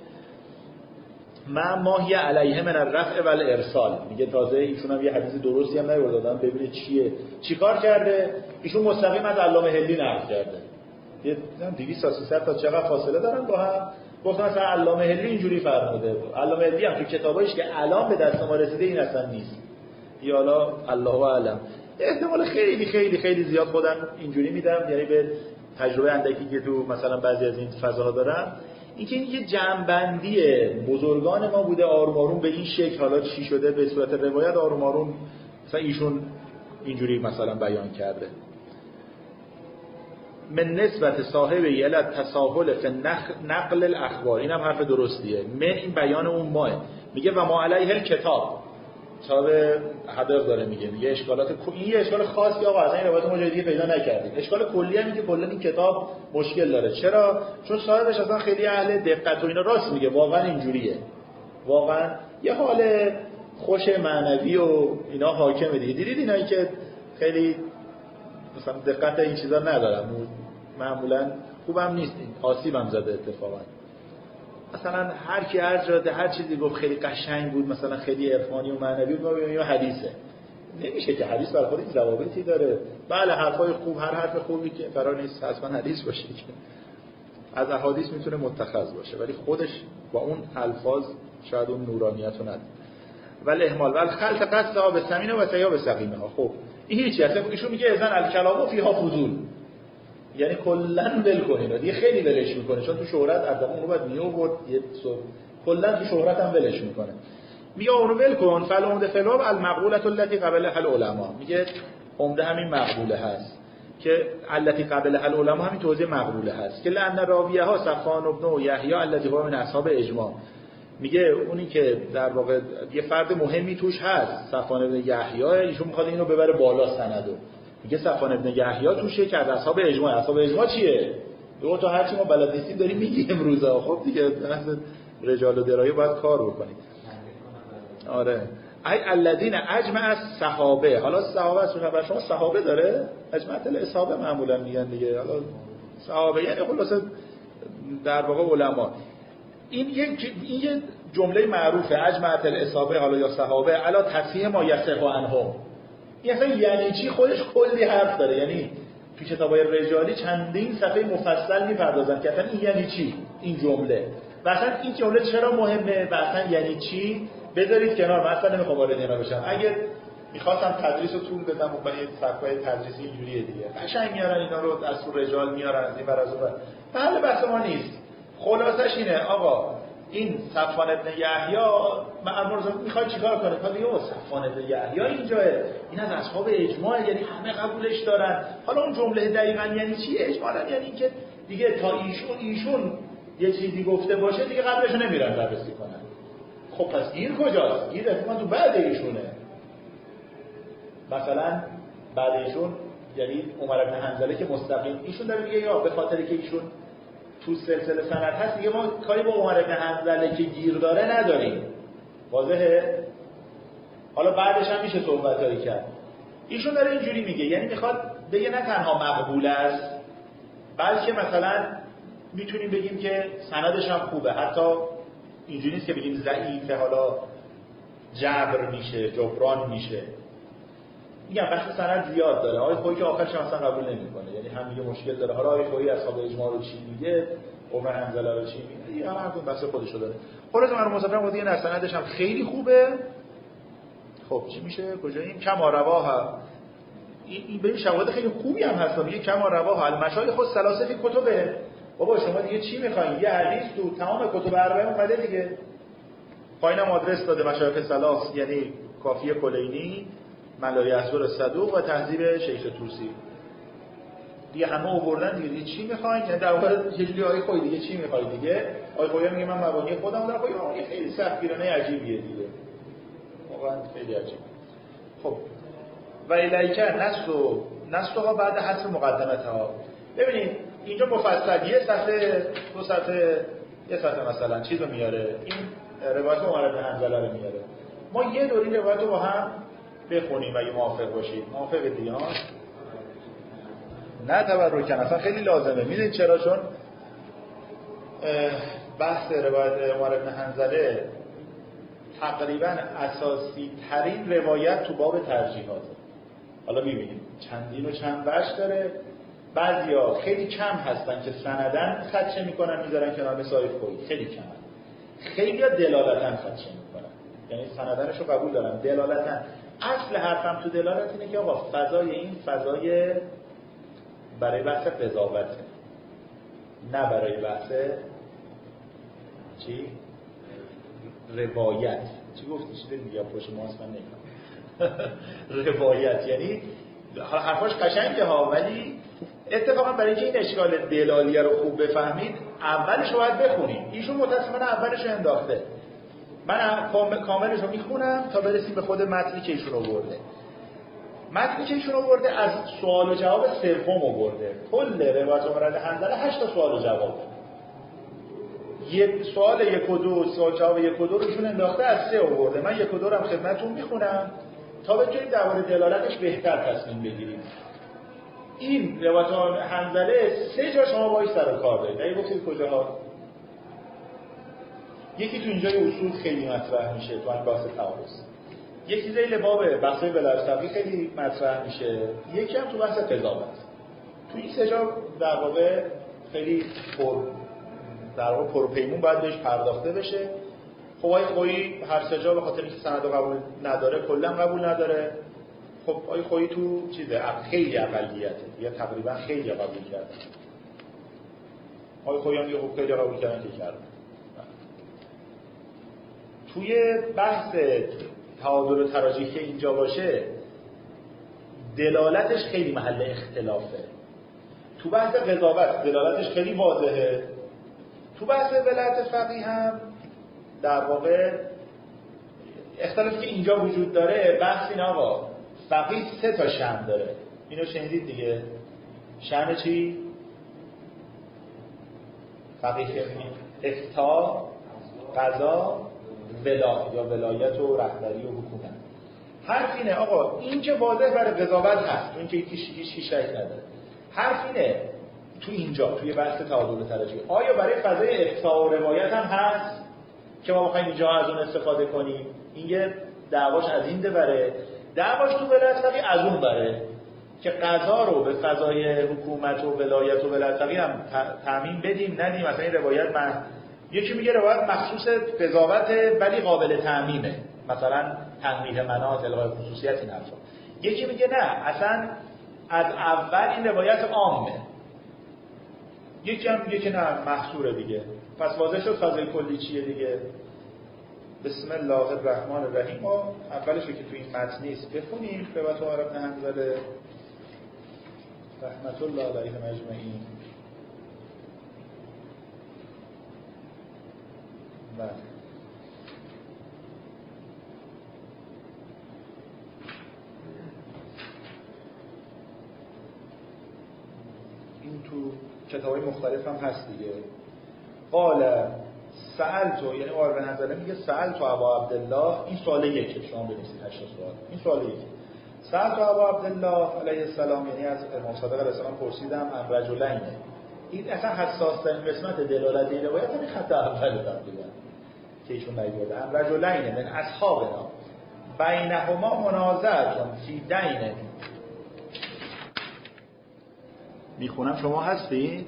ما هی علیه من الرفع و الارسال، میگه تازه ایشون هم یه حدیث درستی هم نیورده، دادن ببینه چیکار کرده. ایشون مستقیم از علامه هلی نقل کرده، یه 200 تا 300 تا چقدر فاصله دارن با هم. گفتم مثلا علامه هلی اینجوری فرموده، علامه هلی هم تو کتابایش که الان به دست ما رسیده این اصلا نیست، یا حالا الله اعلم، احتمال خیلی خیلی خیلی زیاد خودم اینجوری میدم، یعنی به تجربه اندکی که تو مثلا بعضی از این فضاها دارم، اینکه این یه جمع‌بندی بزرگان ما بوده، آروم آروم به این شکل، حالا چی شده به صورت روایت آروم آروم مثلا ایشون اینجوری مثلا بیان کرده. من نسبت صاحب یلت تساهل فی نقل الاخبار، اینم حرف درستیه، من این بیان اون ماه، میگه و ما علیه الکتاب، صاحب حدائق داره میگه اشکالات، این یه اشکال خاصی آقا اصلا این روایت ما جای دیگه پیدا نکردیم. اشکال کلی هم که کلا این کتاب مشکل داره. چرا؟ چون صاحبش اصلا خیلی اهل دقت و اینا، راست میگه، واقعا اینجوریه، واقعا یه حال خوش معنوی و اینا حاکمه دیگه. دیدید اینایی که خیلی مثلا دقت این چیزا ندارن، معمولا خوبم نیست، آسیبم زده اتفاقا. مثلا هر کی هر جاده هر چیزی گفت خیلی قشنگ بود، مثلا خیلی عرفانی و معنوی بود، ما ببینیم حدیثه. نمیشه که حدیث برای خودش ضوابطی داره. بله حرفای خوب، هر حرف خوبی که قرار نیست حتما حدیث باشه که از احادیث میتونه متخذ باشه، ولی خودش با اون الفاظ شاید اون نورانیت رو نداره. ولی اهمال ولی خلط قصد آب سمینه و سیاب سقیمه ها. خب این هیچی، اصلا ایشون میگه اذن الکلام فیها فضول، یعنی کلا ول کنین دیگه، خیلی ولش میکنه، چون تو شهرت ادب اون رو بعد میآورد، یه کلا تو شهرت هم ولش میکنه. میگه اون رو ول کن، فلعمد فلاب المقوله التي قبلها العلماء، میگه عمده همین مقبوله هست که التی قبل العلماء همین توضیح مقبوله هست که لأن راویه ها صفوان بن یحیی الذی هو من اصحاب اجماع. میگه اونی که در واقع یه فرد مهمی توش هست صفوان بن یحیی، ایشون میخواد اینو ببره بالا سندو، میگه صفوان بن یحیی توشه که از اصحاب اجماع. اصحاب اجماع چیه؟ دو تا هرچی ما بلد نیستیم داریم میگیم امروزا. خب دیگه رجال و درایه باید کار بکنیم. آره ای الذین اجمع الصحابه. حالا صحابه اصلا شما صحابه داره، اجمعت الاصحابه معمولا میگن دیگه. حالا صحابه یعنی خلاصه در واقع علما. این یه جمله معروفه، اجمعت الاصحابه حالا یا صحابه علی تصحیح ما یصح عنهم. این اصلا یعنی چی خودش کلی حرف داره. یعنی تو کتابای رجالی چندین صفحه مفصل میپردازن که اصلا این یعنی چی این جمله، و اصلا این جمله چرا مهمه و اصلا یعنی چی. بذارید کنار، من اصلا نمیخوام وارد اینا بشم. اگه میخواستم تدریس رو طول بدم و با این صفحه تدریسی اینجوریه دیگه، قشنگ میارن اینا رو از تو رجال میارن از این بر از اون بر. بله بحث ما نیست. خلاصش اینه آقا این صفوان بن یحیی معمر میخواد چیکار کنه؟ میگه او صفوان بن یحیی اینجاه، این از اصحاب اجماع، یعنی همه قبولش دارن. حالا اون جمله دقیقاً یعنی چی؟ اجمالاً یعنی که دیگه تا ایشون یه چیزی گفته باشه دیگه قبلش نمیرن بررسی کنن. خب پس گیر کجاست؟ گیر اتفاقا تو بعد ایشونه. مثلا بعد ایشون یعنی عمر بن حنظله که مستقیم ایشون داره میگه یا به خاطر که ایشون تو سلسله سند هست دیگه ما کاری با عمر بن حنظله که گیر داره نداریم. واضحه؟ حالا بعدش هم میشه صحبتایی کرد. ایشون داره اینجوری میگه، یعنی میخواد بگه نه تنها مقبول است بلکه مثلا میتونیم بگیم که سندش هم خوبه. حتی اینجوری نیست که بگیم ضعیفه حالا جبر میشه جبران میشه. میگم وقتی سند زیاد داره آقای خویی که آخرش اصلا قبول نمیکنه، یعنی هم میگه مشکل داره. حالا آقای خویی اصحاب اجماع رو چی میگه، عمر حنظله رو چی میگه، دیگه هم بحث خودشو داره. خلاص من مصطفی گفت این سندش هم خیلی خوبه. خب چی میشه کجا این کما رواه این به شواهد خیلی خوبی هم هست. میگه کما رواه المشایخ خود ثلاثه کتبه. بابا شما دیگه چی میخواین؟ یه حدیث تو تمام کتب اربعه اومده دیگه. پایینم آدرس داده مشایخ ثلاث، یعنی کافیه کلینی، ملای اسور صدوق و تهذیب شیخ طوسی. دیگه همه آوردن دیگه چی میخواین؟ یعنی در واقع یه جوری آقای خویی دیگه چی میخواید دیگه؟ آقای خویی میگه من مبانی خودم دارم. خویی خیلی سختگیرانه عجیبیه دیگه. واقعا خیلی عجیبه. خب و الیک نسخ بعد حذف مقدمت ها. ببینید اینجا مفصل یه صفحه دو صفحه یه صفحه مثلا چیزو میاره، این روایت عمر بن حنظله رو میاره. ما یه دوری روایت رو با هم بخونیم اگه موافق باشید. موافق دیگه ها؟ نه تبرکن اصلا خیلی لازمه. میدونید چرا؟ چون بحث روایت عمر بن حنظله تقریبا اساسی ترین روایت تو باب ترجیحات. حالا میبینیم چندین و چند وجه داره. بعضیا خیلی کم هستن که سندن خدشه میکنن میذارن کنار، مثل خویی خیلی کم هستن. خیلیا دلالتن خدشه میکنن، یعنی سندنشو قبول دارن دلالتن. اصل حرفم تو دلالت اینه که آقا فضای این فضای برای بحث قضاوته، نه برای بحث چی؟ روایت. چی گفتی؟ چی داری میگم پشت ماست من نگم. روایت یعنی حرفاش قشنگه ها، ولی اتفاقا برای اینکه این اشکال دلالیه رو خوب بفهمید اولش رو باید بخونید. ایشون متأسفانه اولش رو انداخته. من کاملش رو میخونم تا برسیم به خود متنی که ایشون آورده. متنی که ایشون آورده از سوال و جواب سوم آورده. کل روایت عمر بن حنظله 8 تا سوال و جواب. یک سوال 1 و 2 سوال جواب 1 و 2 رو ایشون انداخته از 3 آورده. من 1 و 2 رو هم خدمتتون میخونم تا بتونید درباره دلالتش بهتر تصمیم بگیرید. این روایت حنظله 3 جا شما باهاش سر و کار دارید. اگه گفتید کجاها؟ یکی تو اینجای اصول خیلی مطرح میشه تو این بحث تعارض. یکی ذیل باب بحث بلاغت خیلی مطرح میشه. یکی هم تو بحث قضاوت. تو این 3 جا در واقع خیلی پروپیمون باید بهش پرداخته بشه. خب آقای خویی هر 3 جا به خاطر اینکه سند قبول نداره کلا قبول نداره. خب آقای خویی تو چیزه خیلی اقلیته یا تقریبا خیلی قبول کرده. آقای خویی هم یه خوب خیلی قبول کردن که کرده. توی بحث تعادل و تراجیح که اینجا باشه دلالتش خیلی محل اختلافه. تو بحث قضاوت دلالتش خیلی واضحه، تو بحث ولایت فقیه هم در واقع اختلافی که اینجا وجود داره بحث این آقا فقیه 3 تا شأن داره. اینو شنیدید دیگه. شأن چی؟ فقیه افتاء، قضا، ولایت و رهبری و حکومت. حرف اینه آقا این که واضح برای قضاوت هست، این که هیچ شک نداره. حرف اینه تو اینجا توی بحث تعادل ترجیح آیا برای فضای افتاء و روایت هم هست که ما بخوایم اینجا از اون استفاده کنیم؟ این یه دعواش از این بره، دعواش تو ولایت فقیه از اون بره که قضا رو به فضای حکومت و ولایت و ولایت فقیه هم تعمیم بدیم ندیم. مثلا این روایت یکی میگه روایت مخصوص قضاوت ولی قابل تعمیمه، مثلا تنبیه مناط، الغای خصوصیت این حرفا. یکی میگه نه اصلا از اول این روایت عامه. یکی هم میگه که نه محصوره دیگه. پس واضح شد فضای کلی چیه دیگه. بسم الله الرحمن الرحیم. ما اولش که تو این متن نیست بخونیم به بطور ابن حنظله رحمت الله علیهم اجمعین. بله این تو کتابای مختلف هم هست دیگه. قال سألتو، یعنی آقای ابن حنظله میگه سألتو ابا عبدالله. این سوال یکه، شما بنویسید 8 سوال. این سوال یکه. سألتو ابا عبدالله علیه السلام، یعنی از امام صادق علیه السلام پرسیدم عن رجلین. این اصلا حساس ترین قسمت دلالت این روایت همین خط اول تقریبا که ایشون نگیرده. عن رجلین من اصحابنا بینهما منازعه فی دین. میخونم شما هستید؟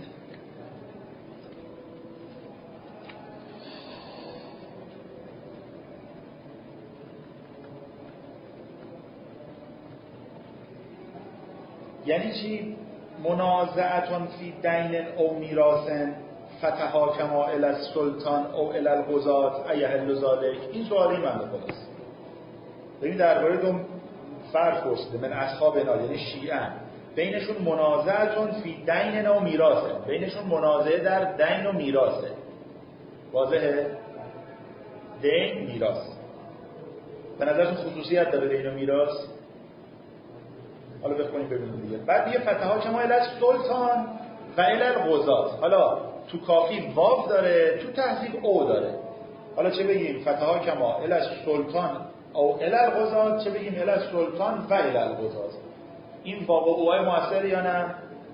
یعنی چی؟ منازعه فی دین او میراث فتحاکما الی السلطان او الی القضاة ایحل ذلک. این سوالی من بپرسید. ببین درباره دو فرق پرسیده من اصحابنا یعنی شیعه، بینشون منازعه فی دین و میراثه، بینشون منازعه در دین و میراثه. واضحه؟ دین میراث به نظرتون خصوصیت داره دین و میراث؟ حالا بخونیم ببینیم دیگه. بعد میگه فتحاکما الی السلطان و الی القضاة. حالا تو کافی واو داره، تو تهذیب او داره. حالا چه بگیم؟ فتحاکما الی السلطان او الی القضاة، چه بگیم؟ الی السلطان و الی القضاة. این واو و اوهای مؤثر یا نه؟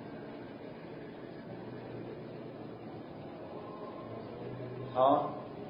ها؟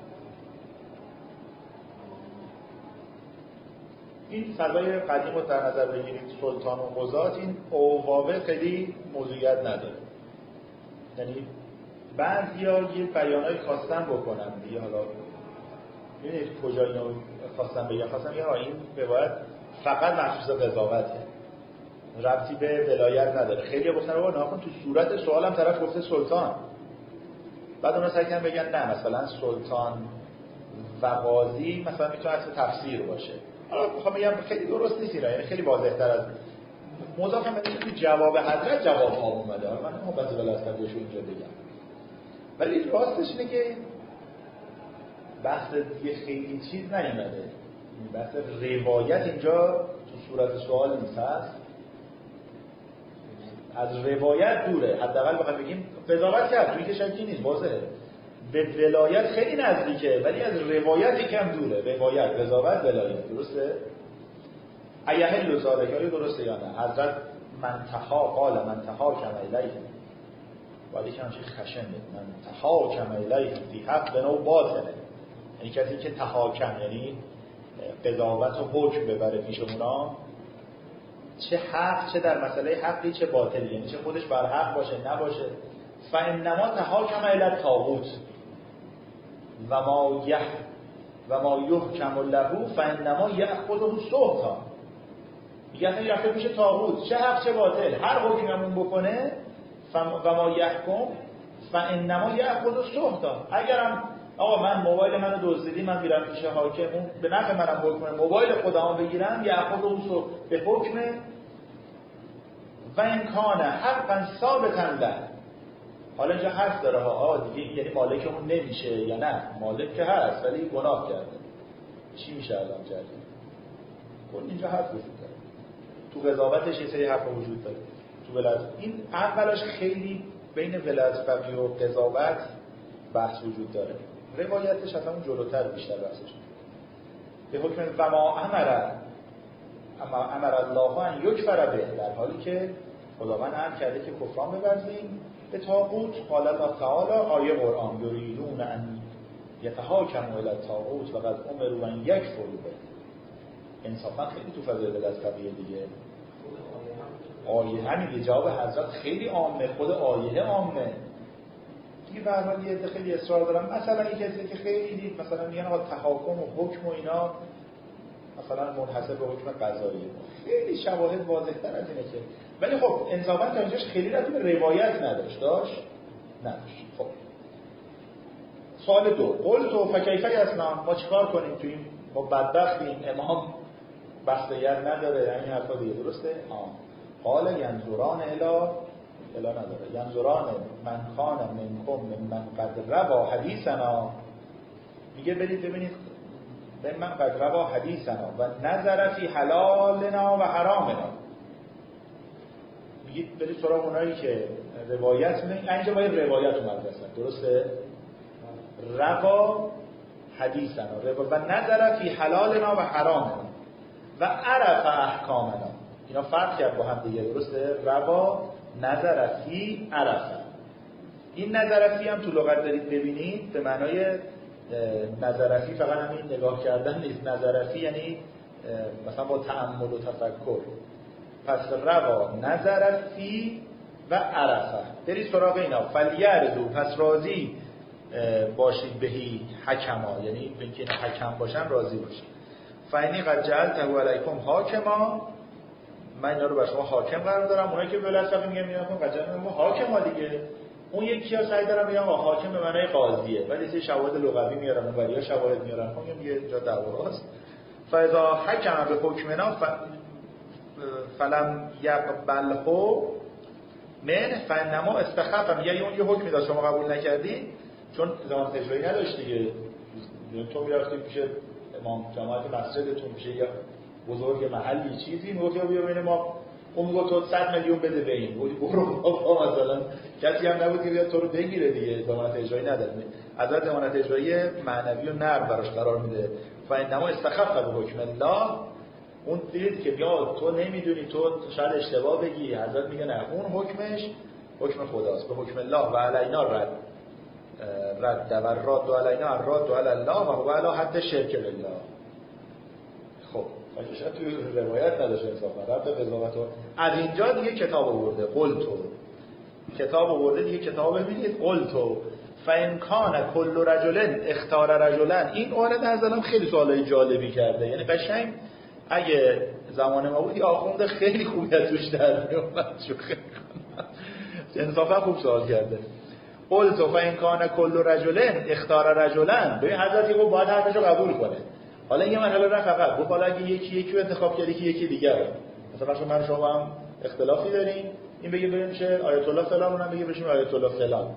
این فضای قدیم رو در نظر بگیرید، سلطان و قضات، این اوواوه خیلی موضوعیت نداره. یعنی بعضیا یه بیانای خواستن بکنن دیگه. حالا ببینید کجا اینو خواستن بگم. خواستن بگم این روایت فقط مخصوص قضاوته، ربطی به ولایت نداره. خیلی گفتن بابا ناخن تو صورت سوالم طرف گفته سلطان، بعد اونا سعی کردن بگن نه مثلا سلطان و قاضی مثلا میتونه اصلا تفسیر باشه. حالا میخوام بگم خیلی درست نیست اینا، یعنی خیلی واضح‌تر از مضافم به تو جواب حضرت جواب ها اومده. من محبت ولایت رو اینجا بگم، ولی راستش اینه که بحث دیگه خیلی چیز نیومده. بحث روایت اینجا تو صورت سوال نیست، هست از روایت دوره. حداقل بخوام بگیم قضاوت کرد توی که شکی نیست، واضحه به ولایت خیلی نزدیکه، ولی از روایت یکم دوره. روایت، قضاوت، ولایت، درسته؟ ایحل ذلک آیا درسته یا نه؟ حضرت منتها قال منتها کما الیه، ولی که همچین خشن منتها کما الیه فی حق و باطله. یعنی کسی که تحاکم یعنی قضاوت و حکم ببره پیش اونا، چه حق، چه در مسئله حقی چه باطلی، یعنی چه خودش بر حق باشه نباشه. فانما تحاکم الی الطاغوت و ما یحکم له فانما یاخذه سهتا. میگه اصلا رفته پیش طاغوت، چه حق چه باطل، هر حکممون بکنه و ما یحکم فانما یاخذه سهتا. اگرم آقا من موبایل منو دزدیدی، من میرم پیش حاکم، اون به نفع منم حکم موبایل خودمو بگیرم، یاخذه به حکم و امکان حقا ثابتا له. حالا اینجا حرف داره ها دیگه، یعنی مالک اون نمیشه یا نه؟ مالک که هست ولی گناه کرده، چی میشه الان کرده؟ کل اینجا حرف وجود داره، تو قضاوتش یه سری حرف وجود داره، تو ولایت این اولش خیلی بین ولایت فقیه و قضاوت بحث وجود داره، روایتش اصلا اون جلوتر بیشتر بحثش به حکم و ما امر الله ان یکفر به، در حالی که خداوند امر کرده که کفران بورزیم به طاغوت. قال الله تعالی، آیه قرآن، یریدون ان یتحاکموا الی الطاغوت و قد امروا ان یکفروا به. انصافا خیلی تو فضای ولایت فقیه دیگه آیه همین جواب حضرت خیلی عامه، خود آیه عامه دیگه. به هر حال یه خیلی اصرار دارم، مثلا این کسی که خیلی دید مثلا میگن آقا تحاکم و حکم و اینا مثلا منحصر به حکم قضاییه، خیلی شواهد واضح‌تر از اینه که، ولی خب انصافا تا اینجاش خیلی رابطه به روایت نداشت. خب سوال 2، قلت و فکیفه اصلا ما چیکار کنیم تو این، ما بدبختیم، امام بحثیت نداره، این حرفا دیگه درسته؟ قال ینظران الا نداره، ینظران من کان منکم من قد روا حدیثنا، میگه برید ببینید من قد روا حدیثنا و نظر فی حلالنا و حرامنا، میگید برید سراغ اونایی که روایت میگن، اینجا باید روایت اومد مثلا درسته؟ روا حدیثنا و نظر فی حلالنا و حرامنا و عرف احکامنا، اینا فرق کرد با هم دیگه درسته؟ روا نظر فی عرف، این نظر فی هم تو لغت دارید ببینید به معنای نظر فی فقط همین نگاه کردن نیست، نظر فی یعنی مثلا با تأمل و تفکر. پس روا نظر فی و عرفه، برید سراغ اینا. فلیرزو، پس راضی باشید بهی حکما، یعنی به اینکه حکم باشن راضی باشید. فینی قد جعلته علیکم حاکما، من اینا رو بر شما حاکم قرار دارم. اونایی که ولایت فقیه میگن قد جعلته حاکما دیگه، اون یکی ها سعی دارم میگم حاکم به معنای قاضیه، ولی چه شواهد لغوی میارن و یا شواهد میارن، خب یه جا دعواست. فاذا حکم به حکمنا فلم یقبله من فانما استخف، میگه اون یه حکمی داشت شما قبول نکردی چون زمان تجربی نداشت دیگه، تو میرفتی پیش امام جماعت مسجدتون، میشه یا بزرگ محلی چیزی، میگفت بیا ببین ما، اون میگفت تو 100 میلیون بده به این، بودی برو بابا، مثلا کسی هم نبود که بیاد تو رو بگیره دیگه، ضمانت اجرایی نداره، حضرت ضمانت اجرایی معنوی و نرم براش قرار میده. فانما استخف به حکم الله، اون دید که بیا تو نمیدونی، تو شاید اشتباه بگی، حضرت میگه نه، اون حکمش حکم خداست، به حکم الله و علینا رد و رد علینا الرد علی الله و هو علی حد شرک بالله. خب شاید توی روایت نداشه انصافا رد قضاوت. از اینجا دیگه کتاب آورده، قلتو کتاب آورده دیگه، کتاب ببینید قلتو فان کان کل رجل اختار رجلا. این وارد نظرم خیلی سوالای جالبی کرده، یعنی قشنگ اگه زمان ما بود یه آخونده خیلی خوبی از توش در میومد، انصافا خوب سوال کرده. قلتو فان کان کل رجل اختار رجلا، ببین حضرت گفت باید حرفشو قبول کنه. حالا یه مرحله را فقط گفت حالا اگه یکی رو انتخاب کرده که یکی دیگه، مثلا من شما هم اختلافی داریم، این بگه بریم میشه آیت الله فلان، اونم بگه بشیم آیت الله فلان.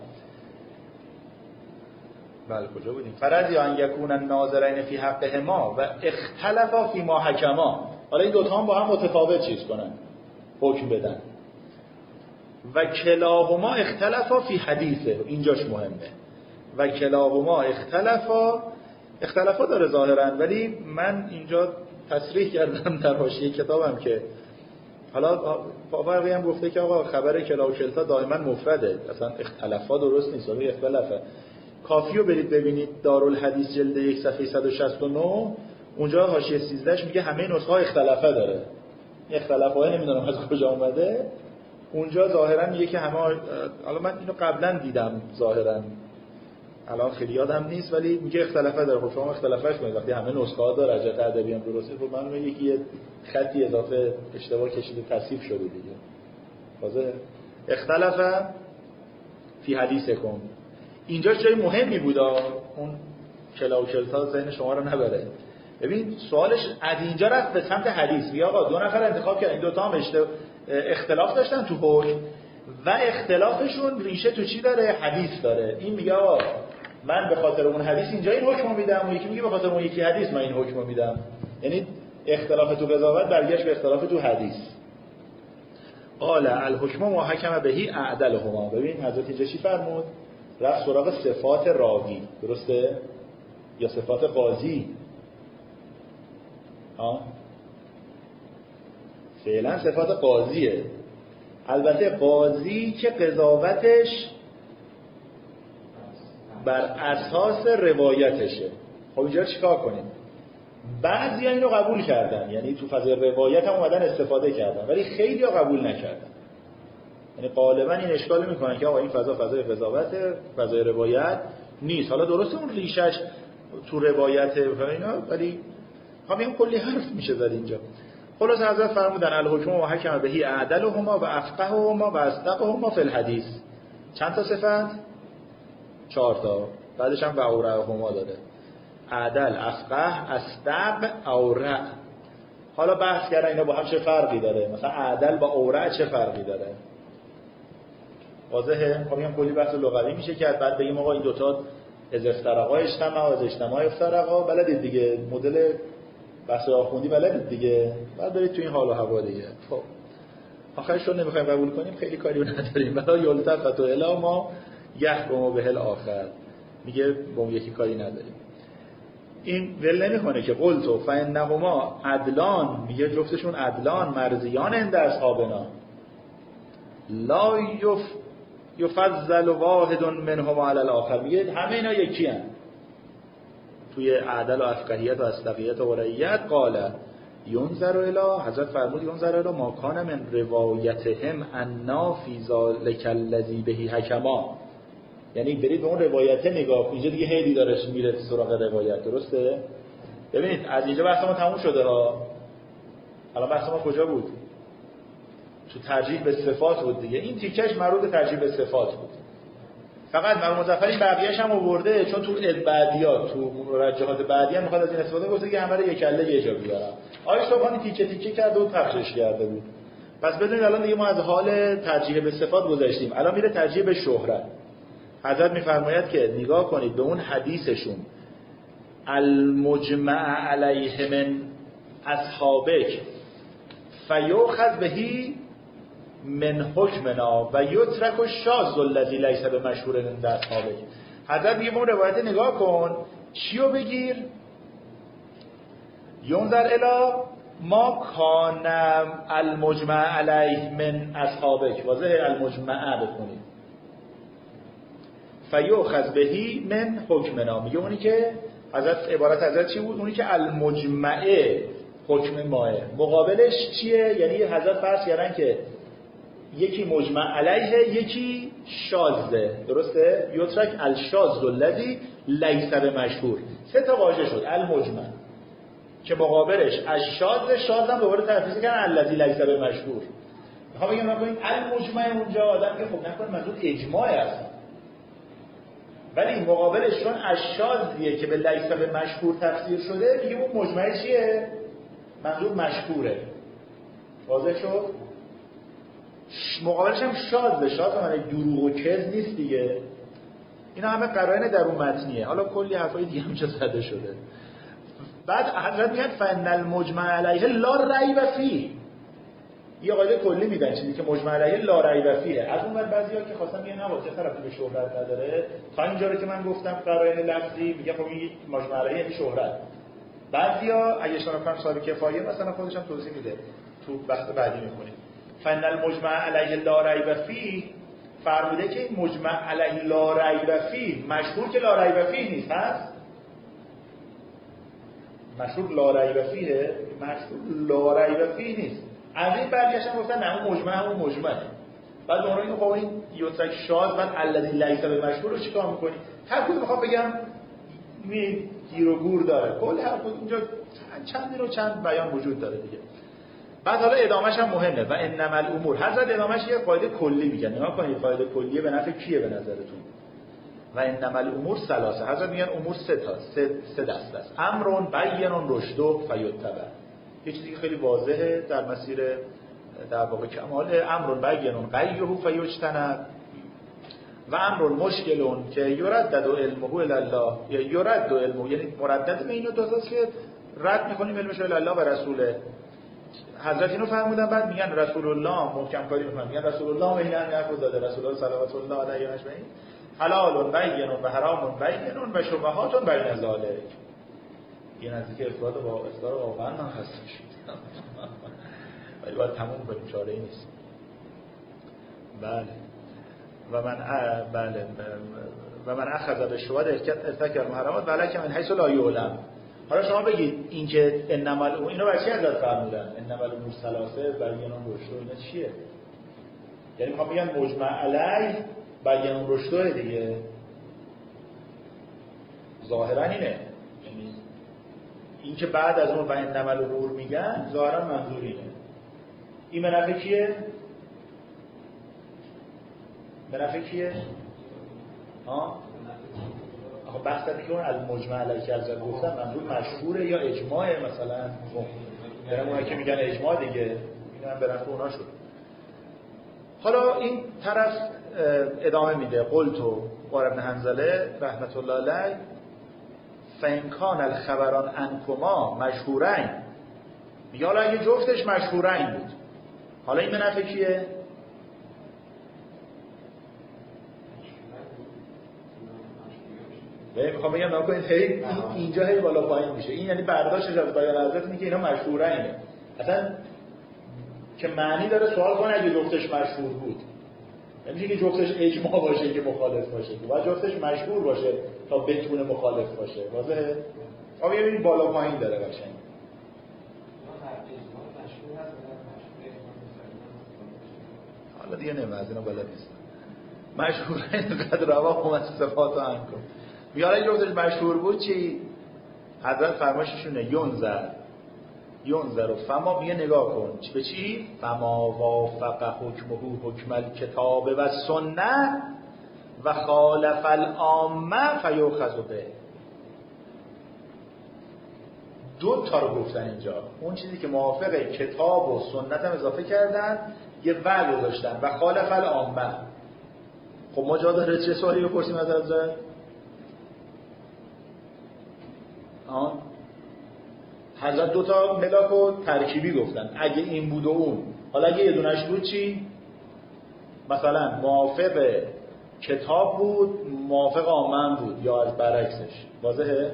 بله کجا بودیم؟ فرض یا ان یکون الناظرین فی حقهما و اختلفا فی ما حکما. حالا این دو تا هم با هم متفاوت چیز کنن، حکم بدن. و کلاهما اختلفا فی حدیثه، اینجاش مهمه. و کلاهما اختلافا داره ظاهرا، ولی من اینجا تصریح کردم در حاشیه کتابم که حالا فرقی هم گفته که آقا خبر کلا و کلتا دائما مفرده، اصلا اختلافا درست نیست، ولی اختلافه. کافیو برید ببینید دارالحدیث جلد 1 صفحه 169، اونجا حاشیه 13 میگه همه نسخه ها اختلافه داره. اختلافه نمیدونم از کجا اومده، اونجا ظاهرا میگه که همه، حالا من اینو قبلا دیدم ظاهرا الان خیلی یادم نیست، ولی میگه اختلافه داره. خب شما اختلافش کنید وقتی همه نسخه ها داره، رجعت ادبی هم درسته، خب من میگه یه خطی اضافه اشتباه کشیده تصحیح شده دیگه. واضحه اختلافه فی حدیثکم. اینجا جای مهمی بود، اون کلا و کلتا ذهن شما رو نبره. ببین سوالش از اینجا رفت به سمت حدیث. بیا آقا 2 نفر انتخاب کردن، این دو تا هم اختلاف داشتن تو حکم و اختلافشون ریشه تو چی داره؟ حدیث داره. این میگه آقا من به خاطر اون حدیث اینجا این حکمو میدم، اون یکی میگه به خاطر اون یکی حدیث من این حکمو میدم. یعنی اختلاف تو قضاوت برگشت به اختلاف تو حدیث. قال الحکم ما حکم بهی اعدلهما. ببین حضرت اینجا چی فرمود؟ رفت سراغ صفات راوی، درسته؟ یا صفات قاضی. فعلا صفات قاضیه. البته قاضی که قضاوتش بر اساس روایتشه. خب اینجا چیکار کنیم؟ بعضی ها اینو قبول کردن، یعنی تو فضای روایت هم اومدن استفاده کردن، ولی خیلی ها قبول نکردن. یعنی غالبا این اشکال میکنن که آقا این فضای قضاوت، فضای روایت نیست. حالا درسته اون ریشش تو روایت و اینا، ولی همین کلی حرف میشه زد اینجا. خلاص حضرت فرمودن الحکم و حکم بهی اعدلهما و افقههما و اصدقهما فی الحدیث. چند تا صفت؟ 4 تا. بعدش هم و اورعهما داره. عدل، افقه، اصدق، اورع. حالا بحث کردن اینا با هم چه فرقی داره، مثلا عدل با اورع چه فرقی داره. واضحه؟ خب میگم کلی بحث لغوی میشه کرد. بعد بگیم آقا این دوتا از افتراقا اجتماع و از اجتماع افتراقا، بلدید دیگه مدل بحث آخوندی بلدید دیگه، بعد برید تو این حال و هوا دیگه. خب آخرش رو نمیخوایم قبول کنیم، خیلی کاری نداریم. بلا یلتفت الی ما یحکم به الاخر، میگه با اون یکی کاری نداریم. این ول نمیکنه که قلتو فانهما عدلان، میگه جفتشون عدلان مرضیان عند اصحابنا لا یفضل واحد منهما علی الاخر. میگه همه اینا یکی هستن توی عدل و افقهیت و اصدقیت و ورعیت. قال ینظر الی، حضرت فرمود ینظر الی ما کان من روایتهم انا فی ذلک الذی به حکما. یعنی برید به اون روایت نگاه کنید. اینجا دیگه هیلی داره میره سراغ روایت، درسته؟ ببینید از اینجا بحث ما تموم شده ها. الان بحث ما کجا بود؟ تو ترجیح به صفات بود دیگه. این تیکش مربوط به ترجیح به صفات بود. فقط مرحوم مظفر این بقیه‌اش هم آورده چون تو بعدیات، تو مرجحات بعدی میخواد از این استفاده کنه که همه رو یک کله یه جا بیارم. آیه صبحانی تیکه تیکه کرده و پخشش کرده بود. پس بدونید الان دیگه ما از حال ترجیح به صفات گذشتیم. الان میره ترجیح به شهرت. حضرت میفرماید که نگاه کنید به اون حدیثشون المجمع علیه من اصحابک فیؤخذ بهی من حکمنا و یترک الشاذ الذی لیس بمشهور عند اصحابک. حضرت میگه اون روایت نگاه کن، چیو بگیر؟ ینظر الی ما کان المجمع علیه من اصحابک. واضح المجمع بکنید. فیؤخذ بهی من حکمنا، میگه اونی که حضرت عبارت حضرت چی بود؟ اونی که المجمعه حکم ماه. مقابلش چیه؟ یعنی حضرت فرض کردن که یکی مجمع علیه یکی شاذه، درسته؟ یترک الشاذ الذی لیس بمشهور. 3 تا واژه شد المجمع که مقابلش الشاذ، شاذ هم دوباره تفسیر کردن الذی لیس بمشهور. میخوام بگم نکنید المجمع اونجا آدم که خب نکنه منظور اجماع است، ولی مقابلش چون الشاذیه که به لیس بمشهور تفسیر شده میگه اون مجمع چیه؟ منظور مشهوره. واضح شد؟ مقابلش هم شاذه. شاذ معنی دروغ و کذب نیست دیگه. اینا همه قرائن در اون متنیه. حالا کلی حرفای دیگه هم چه زده شده. بعد حضرت میگن فان المجمع علیه لا ریب فیه. یه قاعده کلی میدن چیزی که مجمع علیه لا ریب فیه. از اون ور بعضیا که خواستن میگن نه چه طرفی به شهرت نداره. تا اینجا رو که من گفتم قرائن لفظی میگه خب این مجمع علیه یعنی شهرت. بعضیا اگه اشاره کنم صاحب کفایه مثلا خودش هم توضیح میده. تو بحث بعدی میکنیم. فان المجمع علیه لا ریب فیه فرموده که مجمع علیه لا ریب فیه مشهور که لا ریب فیه نیست هست. مشهور لا ریب فیه، مشهور لا ریب فیه نیست. از این برگشتن گفتن نه اون مجمع همون مجمعه. بعد اونها اینو خب این یوترک شاذ بعد الذی لیس بمشهور رو چیکار می‌کنی؟ هر کدوم می‌خوام بگم می گیر و گور داره. کل هر کدوم اینجا چند بیان وجود داره دیگه. بعد حالا ادامهش هم مهمه و انما الامور. حضرت ادامهش یه قاعده کلی میگن. نگاه کنید قاعده کلیه به نفع کیه به نظرتون؟ و انما الامور ثلاثه. حضرت میگن امور سه دسته است. امر بین رشد فیتبع، یه چیزی که خیلی واضحه در مسیر در واقع کمال، امر بین غیه فیجتنب، و امر مشکل که یردد علمه الی الله، یا یرد علمه، یعنی مردد به اینو دوست که رد میکنیم علمش الی الله و رسوله. حضرت اینو فرمودن، بعد میگن رسول الله محکم کاری میکنن، میگن رسول الله و این حرفو زاده، رسول الله صلوات الله علیه و آله حلال بین و حرام بین و شبهات بین ذالک. این نزدیک اثبات با اصرار واقعا من خسته شد، ولی باید تموم کنیم، چاره ای نیست. بله و من اخذ به شواهد ارتکب محرمات ولکن من حیث لا یعلم. حالا شما بگید این که انما اینو برای چی حضرت فرمودن؟ انما الامور ثلاثه بیان رشد، اینا چیه؟ یعنی میخوام بگم مجمع علیه بیان رشد دیگه، ظاهرا اینه. یعنی این که بعد از اون و انما الامور میگن ظاهرا منظور اینه. این منافع کیه؟ منافع کیه؟ آخه بحث اینه که اون المجمع علیه که از گفتم منظور مشهوره یا اجماعه؟ مثلا برم اونها که میگن اجماع دیگه، این هم برفت اونا شد. حالا این طرف ادامه میده، قلتو قال ابن حنظله رحمت الله علیه فإن کان الخبران عنکما مشهورین، میگه حالا اگه جفتش مشهورین بود، حالا این منافع کیه؟ میخوام بگم نکنید اینجا هی بالا پایین میشه. این یعنی برداشتش از بیان حضرت اینه که اینا مشهورینه، اصلا که معنی داره سوال کنه اگه جفتش مشهور بود، یعنی که جفتش اجماع باشه که مخالف باشه، باید جفتش مشهور باشه تا بتونه مخالف باشه. واضحه؟ آقا ببینید بالا پایین داره قشنگ. حالا دیگه نمیدونم از اینا بلد نیستم. مشهورین قد رواهم از صفات و انکم. میاره جفتش مشهور بود چی؟ حضرت فرمایششونه ینظر فما، میگه نگاه کن به چی؟ فما وافق حکمه حکم الکتاب و سنت و خالف العامه فیؤخذ به. دو تا رو گفتن اینجا، اون چیزی که موافق کتاب و سنت هم اضافه کردن، یه وعده گذاشتن و خالف العامه. خب ما جا داره چه سوالی بپرسیم از حضرت؟ حضرت دو تا ملاک و ترکیبی گفتن، اگه این بود و اون، حالا اگه یه دونش بود چی؟ مثلا موافق کتاب بود، موافق عامه بود، یا از برعکسش. واضحه؟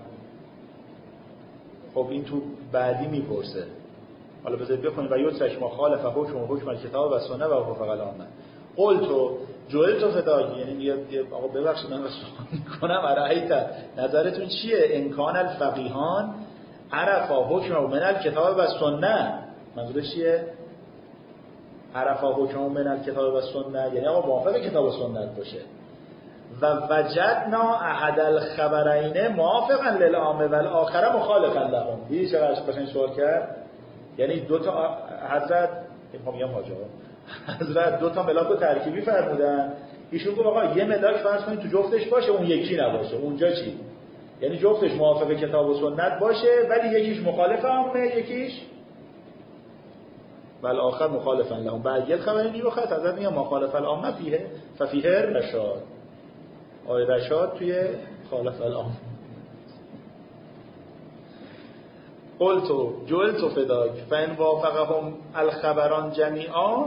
خب این تو بعدی میپرسه، حالا بذارید بخونید و یوسش مخالف حکم الکتاب و سنت و وافق العامه. قلتو جوئلتو فداکی، یعنی میگه آقا ببخشید من سوال میکنم، ارایت نظرتون چیه؟ امکان الفقیهان عرفا حکم من الکتاب و سنت، منظورش چیه؟ عرفا حکم من الکتاب و سنت یعنی آقا موافق کتاب و سنت باشه. و وجدنا احد الخبرین موافقا للعامه و الاخر مخالفا لهم. دیدی چقدر قشنگ سوال کرد؟ یعنی دو تا حضرت میگم حضرت دو تا ملاک رو ترکیبی فرمودن. ایشون گفت آقا یه ملاک فرض کنید تو جفتش باشه، اون یکی نباشه. اونجا چی؟ یعنی جفتش موافق کتاب و سنت باشه ولی یکیش مخالف عامه، یکیش بل آخر مخالفا لهم. بعد یه خبری نیوخت حضرت میگه مخالف العامه فیه رشاد. آیه رشاد توی خالف العامه. قلتو جوئلتو فداک فان وافقهم الخبران جمیعا.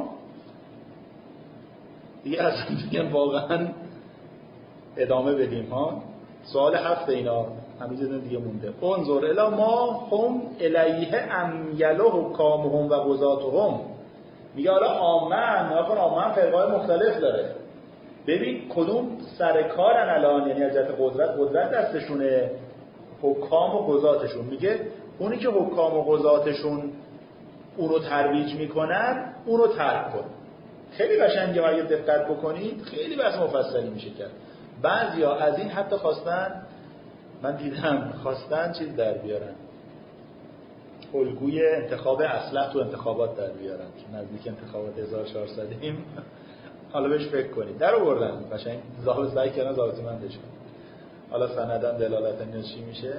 دیگه اصلا دیگه واقعا ادامه بدیم ها. سوال 7 اینا همیشه دیگه مونده. انظر الی ما هم الیه امیل حکامهم و قضاتهم. میگه حالا عامه فرقای مختلف داره، ببین کدوم سر کارن الان، یعنی از جهت قدرت دستشونه، حکام و قضاتشون. میگه اونی که حکام و قضاتشون اونو ترویج میکنن اونو ترک کن. خیلی قشنگه اگه دقت بکنید، خیلی بحث مفصلی میشه کرد. بعضیا از این حتی خواستن، من دیدم خواستن چیز در بیارن، الگوی انتخاب اصلح تو انتخابات در بیارن. نزدیک انتخابات 1400 ایم حالا بهش فکر کنید. در آوردن قشنگ ضابط سعی کردن ضابطه‌مندش کنن. حالا سندن دلالت چی میشه؟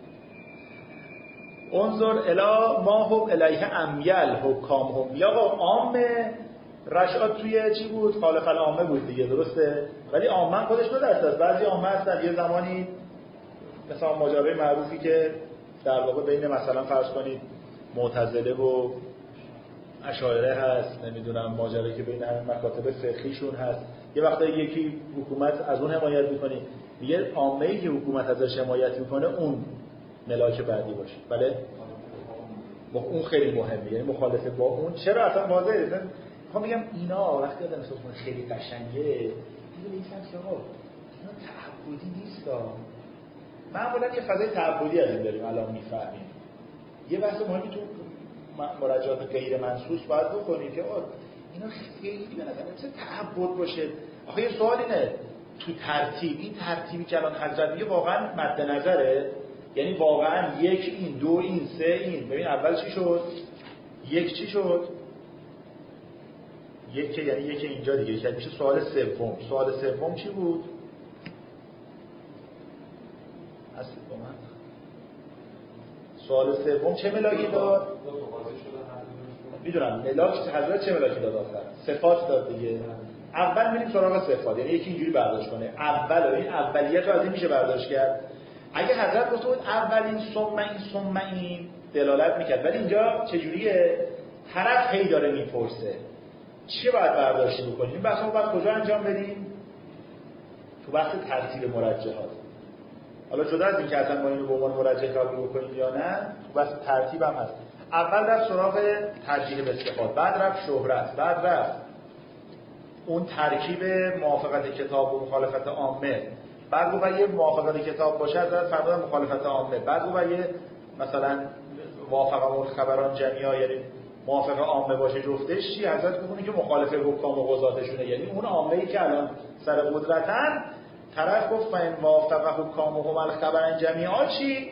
انظر الی ما هم الیه امیل حکامهم. یا عامه رشاد توی چی بود؟ خالق العامه بود دیگه، درسته؟ ولی عامه خودش دو دسته است. بعضی عامه هستن یه زمانی مثلا ماجرای معروفی که در واقع بین مثلا فرض کنید معتزله و اشاعره هست، نمیدونم ماجرایی که بین همین مکاتب فقهیشون هست، یه وقتا یکی حکومت از اون حمایت میکنه، میگه عامه‌ای که حکومت ازش حمایت میکنه اون ملاک بعدی باشه. بله اون خیلی مهمه، یعنی مخالفه با اون. چرا اصلا واضحه؟ میخوام بگم اینا وقتی آدم احساس کنه خیلی قشنگه دیگه نیستن که آقا اینا تعبدی نیستا. معمولا یه فضای تعبدی از این داریم الان میفهمیم. یه بحث مهمی تو مراجعات غیر منصوص باید بکنیم که آقا اینا خیلی به نظر چه تعبد باشه. آخه یه سوال اینه، تو ترتیب این ترتیبی که الان حضرت میگه واقعا مد نظره؟ یعنی واقعا یک این، دو این، سه این. ببین اول چی شد؟ یک چی شد؟ یک که یعنی یک اینجا دیگه که میشه سوال سوم. سوال سوم چی بود؟ هستید با من؟ سوال سوم چه ملاکی داد؟ میدونم ملاک حضرت چه ملاکی داد آخر؟ صفات داد دیگه. اول میریم سراغ صفات، یعنی یکی اینجوری برداشت کنه اول، این اولیت رو از این میشه برداشت کرد. اگه حضرت گفته بود اولین ثم این دلالت میکرد، ولی اینجا چجوریه؟ طرف هی داره میپرسه چی باید برداشت بکنیم؟ این بحث رو باید کجا انجام بدیم؟ تو بحث ترتیب مرجحات. حالا جدا از این که اصلا ما اینو به عنوان مرجح قبول بکنیم یا نه، تو بحث ترتیب هم هست. اول رفت سراغ ترجیح به صفات، بعد رفت شهرت، بعد رفت اون ترکیب موافقت کتاب و مخالفت عامه، بعد گفت یه موافقت کتاب باشه از فرض مخالفت عامه، بعد گفت یه مثلا موافقه خبران جمعی‌ها یعنی موافقه عامه باشه جفتش چی؟ حضرت میگه که مخالفه حکام و قضاتشونه، یعنی اون عامه‌ای که الان سر قدرتن. طرف گفت فین موافقه حکام و خبران جمعی‌ها چی؟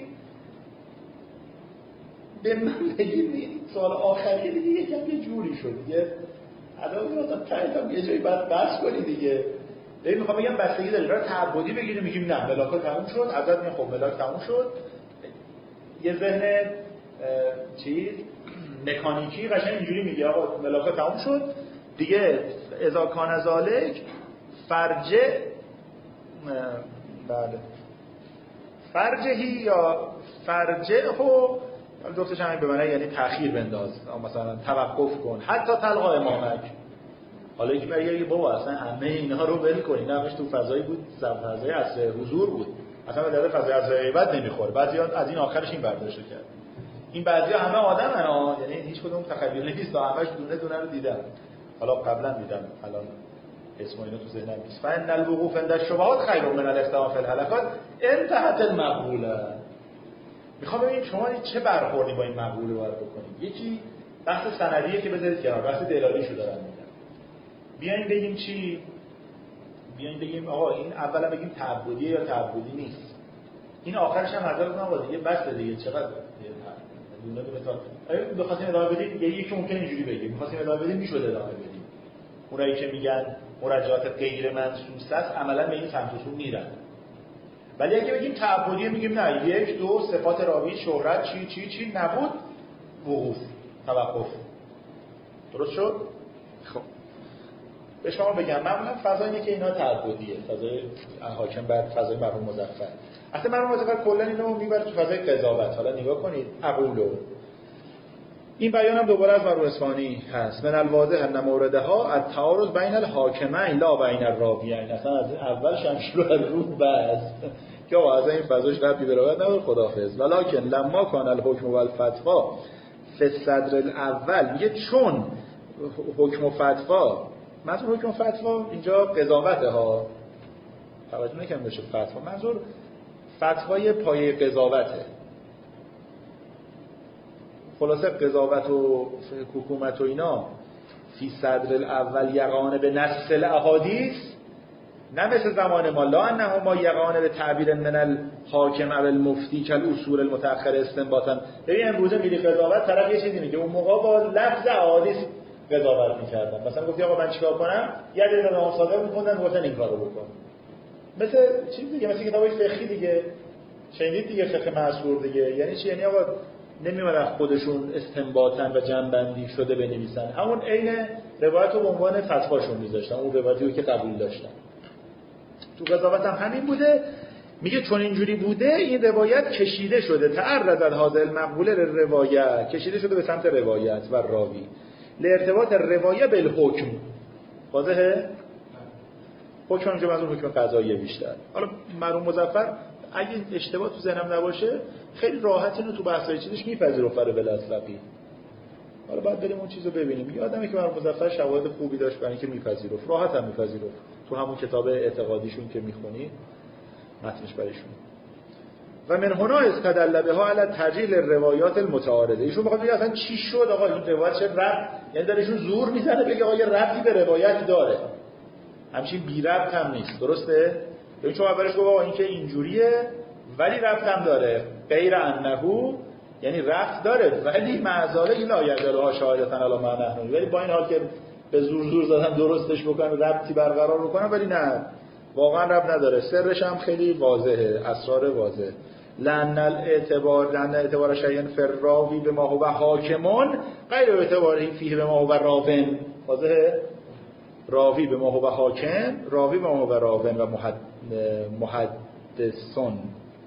به من بگید سوال آخری دیگه یکم یه جوری شد دیگه. الان مثلا تایید یه جایی بعد بحث کنی دیگه. ببین میخوام بگم بستگی داره. برای تعبدی بگیریم میگیم نه ملاک تموم شد، حضرت میگه خب ملاک تموم شد. یه ذهن چیز مکانیکی قشنگ اینجوری میگه آقا ملاک تموم شد دیگه. اذا کان ذالک فرجه بله فرجهی یا فرجهو دوستش همین به معنی یعنی تأخیر بنداز، مثلا توقف کن حتی تلقا امامک. حالا یکی میگه بابا اصلا همه اینها رو ول کن، اینا همش تو فضایی بود، فضای اصل حضور بود، اصلا به درد فضای اصل غیبت نمیخوره. بعضیا از این آخرش این برداشت کرد. این بعضیا همه آدمن ها، یعنی هیچ کدوم تخیلی نیست، همش دونه دونه رو دیدم. حالا قبلا دیدم، الان اسم اینا تو ذهنم نیست. فان الوقوف عند الشبهات خیر من الاستماع فی الحلقات انتهت المقبوله. میخوام ببینید شما چه برخوردی با این مقوله باید بکنید. یکی بحث سندیه که بذارید کنار، بحث دلالیشو دارن میگن. بیاین بگیم چی؟ بیاین بگیم آقا این اولا بگیم تعبدیه یا تعبدی نیست. این آخرش هم حضرت گفتن آقا دیگه بس دیگه چقدر دونه دونه تا بخواستیم ادامه بدیم، یکی ممکنه اینجوری بگیم می‌خواستیم ادامه بدیم میشد ادامه بدیم. اونایی که میگن مرجعات غیر منصوص است عملا به این سمت و سو میرن. ولی اگه بگیم تعبدیه میگیم نه، یک دو صفات راوی شهرت چی نبود، وقوف توقف. درست شد؟ خب به شما بگم معمولا فضا اینه که اینا تعبدیه، فضای حاکم بر فضای مرحوم مظفر. اصلا مرحوم مظفر کلا اینو میبره تو فضای قضاوت. حالا نگاه کنید اقولو این بیان هم دوباره از مرحوم اصفهانی هست. من الواضح ان موردها التعارض بین الحاکمین لا بین الراویین. اصلا از اول شمشیر رو رو بس که از این فضاش ربطی به روایت نداره، خداحافظ. ولکن لما کان الحکم و الفتوا فی الصدر الاول، میگه چون حکم و فتوا، منظور حکم و فتوا اینجا قضاوته ها، توجه نکنم بشه فتوا، منظور فتوای پایه قضاوته. خلاصه قضاوت و حکومت و اینا فی صدر الاول یقانه به نص الاحادیث، نه مثل زمان ما لا انه ما یقانه به تعبیر من الحاکم او المفتی کل اصول المتأخر استنباطا. ببین امروزه میری قضاوت طرف یه چیزی میگه، اون موقع با لفظ احادیث قضاوت می‌کردن. مثلا گفتی آقا من چیکار کنم؟ یه عده امام صادق می‌خوندن گفتن این کارو بکن. مثل چیز دیگه، مثل کتابای فقهی دیگه. شنیدید دیگه فقه معصور دیگه. یعنی چی؟ یعنی آقا نمی‌اومدن خودشون استنباطاً و جنبندی شده بنویسن. همون عین روایت رو به عنوان فتواشون می‌ذاشتن. اون روایتی که قبول داشتن. تو قضاوت هم همین بوده. میگه چون اینجوری بوده این روایت کشیده شده تعرض هذا المقبوله روایت، کشیده شده به سمت روایت و راوی لارتباط روایه بالحکم. واضحه؟ حکم اونجا منظور حکم قضایی بیشتر. حالا مرحوم مظفر اگه اشتباه تو ذهنم نباشه خیلی راحت اینو تو بحث‌های چیزش میپذیره فر ولایت فقیه. حالا بعد بریم اون چیزو ببینیم. یادمه که مرحوم مظفر شواهد خوبی داشت برای اینکه میپذیره، راحت هم میپذیره. تو همون کتاب اعتقادیشون که میخونی متنش برایشون. و من هنا استدل بها علی ترجیح الروایات المتعارضه. ایشون میخواد بگه اصلا چی شد آقا این روایت چه ربط، یعنی درشون زور میزنه بگه آقا یه ربطی به روایت داره، همچین بی ربط هم نیست. درسته؟ ببین چون اولش گفت آقا این که اینجوریه ولی ربط هم داره، غیر انه یعنی ربط داره ولی معذاله لا یدلها شهادتن علی ما نحن، ولی با این حال که به زور زدن درستش بکنن ربطی برقرار بکنن ولی نه واقعا ربط نداره. سرش هم خیلی واضحه، اسرار واضح. لأن اعتبار شیء فراوی به ما هو حاکمون غیر اعتباری فیه به ما هو راون. واضحه؟ راوی به ما هو حاکم، راوی به ما هو راون و محدثون.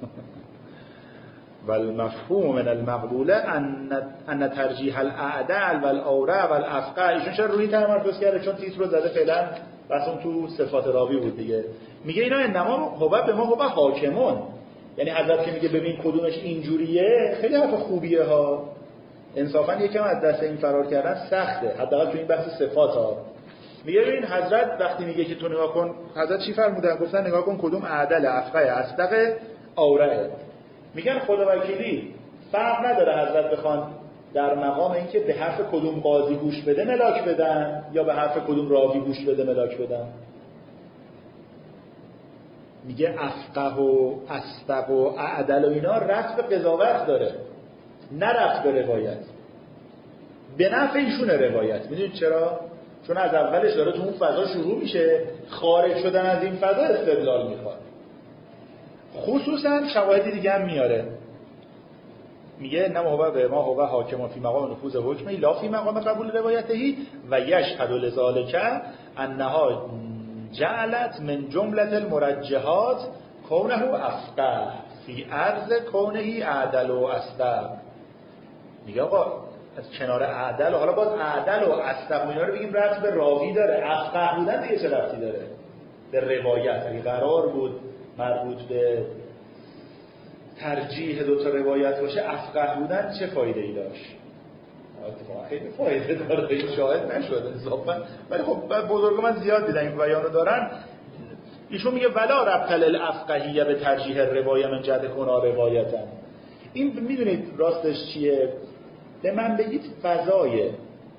والمفهوم من المقبوله ان ترجیح الاعدل والاورع والافقه. ایشون چرا روی تمرکز کرده؟ چون تیتر رو زده فعلا بس اون تو صفات راوی بود دیگه. میگه اینا انما هو به ما هو حاکمون، یعنی حضرت که میگه ببین کدومش اینجوریه خیلی حرف خوبیه ها، انصافا یکم از دست این فرار کردن سخته، حداقل تو این بحث صفات ها. میگه ببین حضرت وقتی میگه که تو نگاه کن، حضرت چی فرمودن؟ گفتن نگاه کن کدوم عدل، افقه، اصدق، اورعه. میگن خدا وکیلی فرق نداره حضرت بخوان در مقام اینکه به حرف کدوم قاضی گوش بده ملاک بدن یا به حرف کدوم راوی گوش بده ملاک بدن. میگه افقه و اصدق و اعدل و اینا ربط به قضاوت داره، نه ربط به روایت. به نفع ایشونه روایت. میدونید چرا؟ چون از اولش داره تو اون فضا شروع میشه، خارج شدن از این فضا استدلال میخواد. خصوصا شواهدی دیگه هم میاره. میگه انما هو به ما هو حاکم فی مقام نفوذ حکمی لا فی مقام قبول روایته و یشهد لذالک انها جعلت من جمله المرجحات کونه افقه فی عرض کونه اعدل و اصدق. میگه آقا از کنار اعدل، حالا باز اعدل و اصدق اینا رو بگیم ربط به راوی داره، افقه بودن دیگه چه ربطی داره به روایت؟ اگه قرار بود مربوط به ترجیح دو تا روایت باشه افقه بودن چه فایده ای داشت؟ خیلی فایده داره، این شاهد نشد انصافا، ولی خب بزرگ من زیاد دیدن این بیان رو دارن. ایشون میگه ولا ربط الافقهیه به ترجیح روایه من جد کنا روایتن. این میدونید راستش چیه؟ به من بگید فضای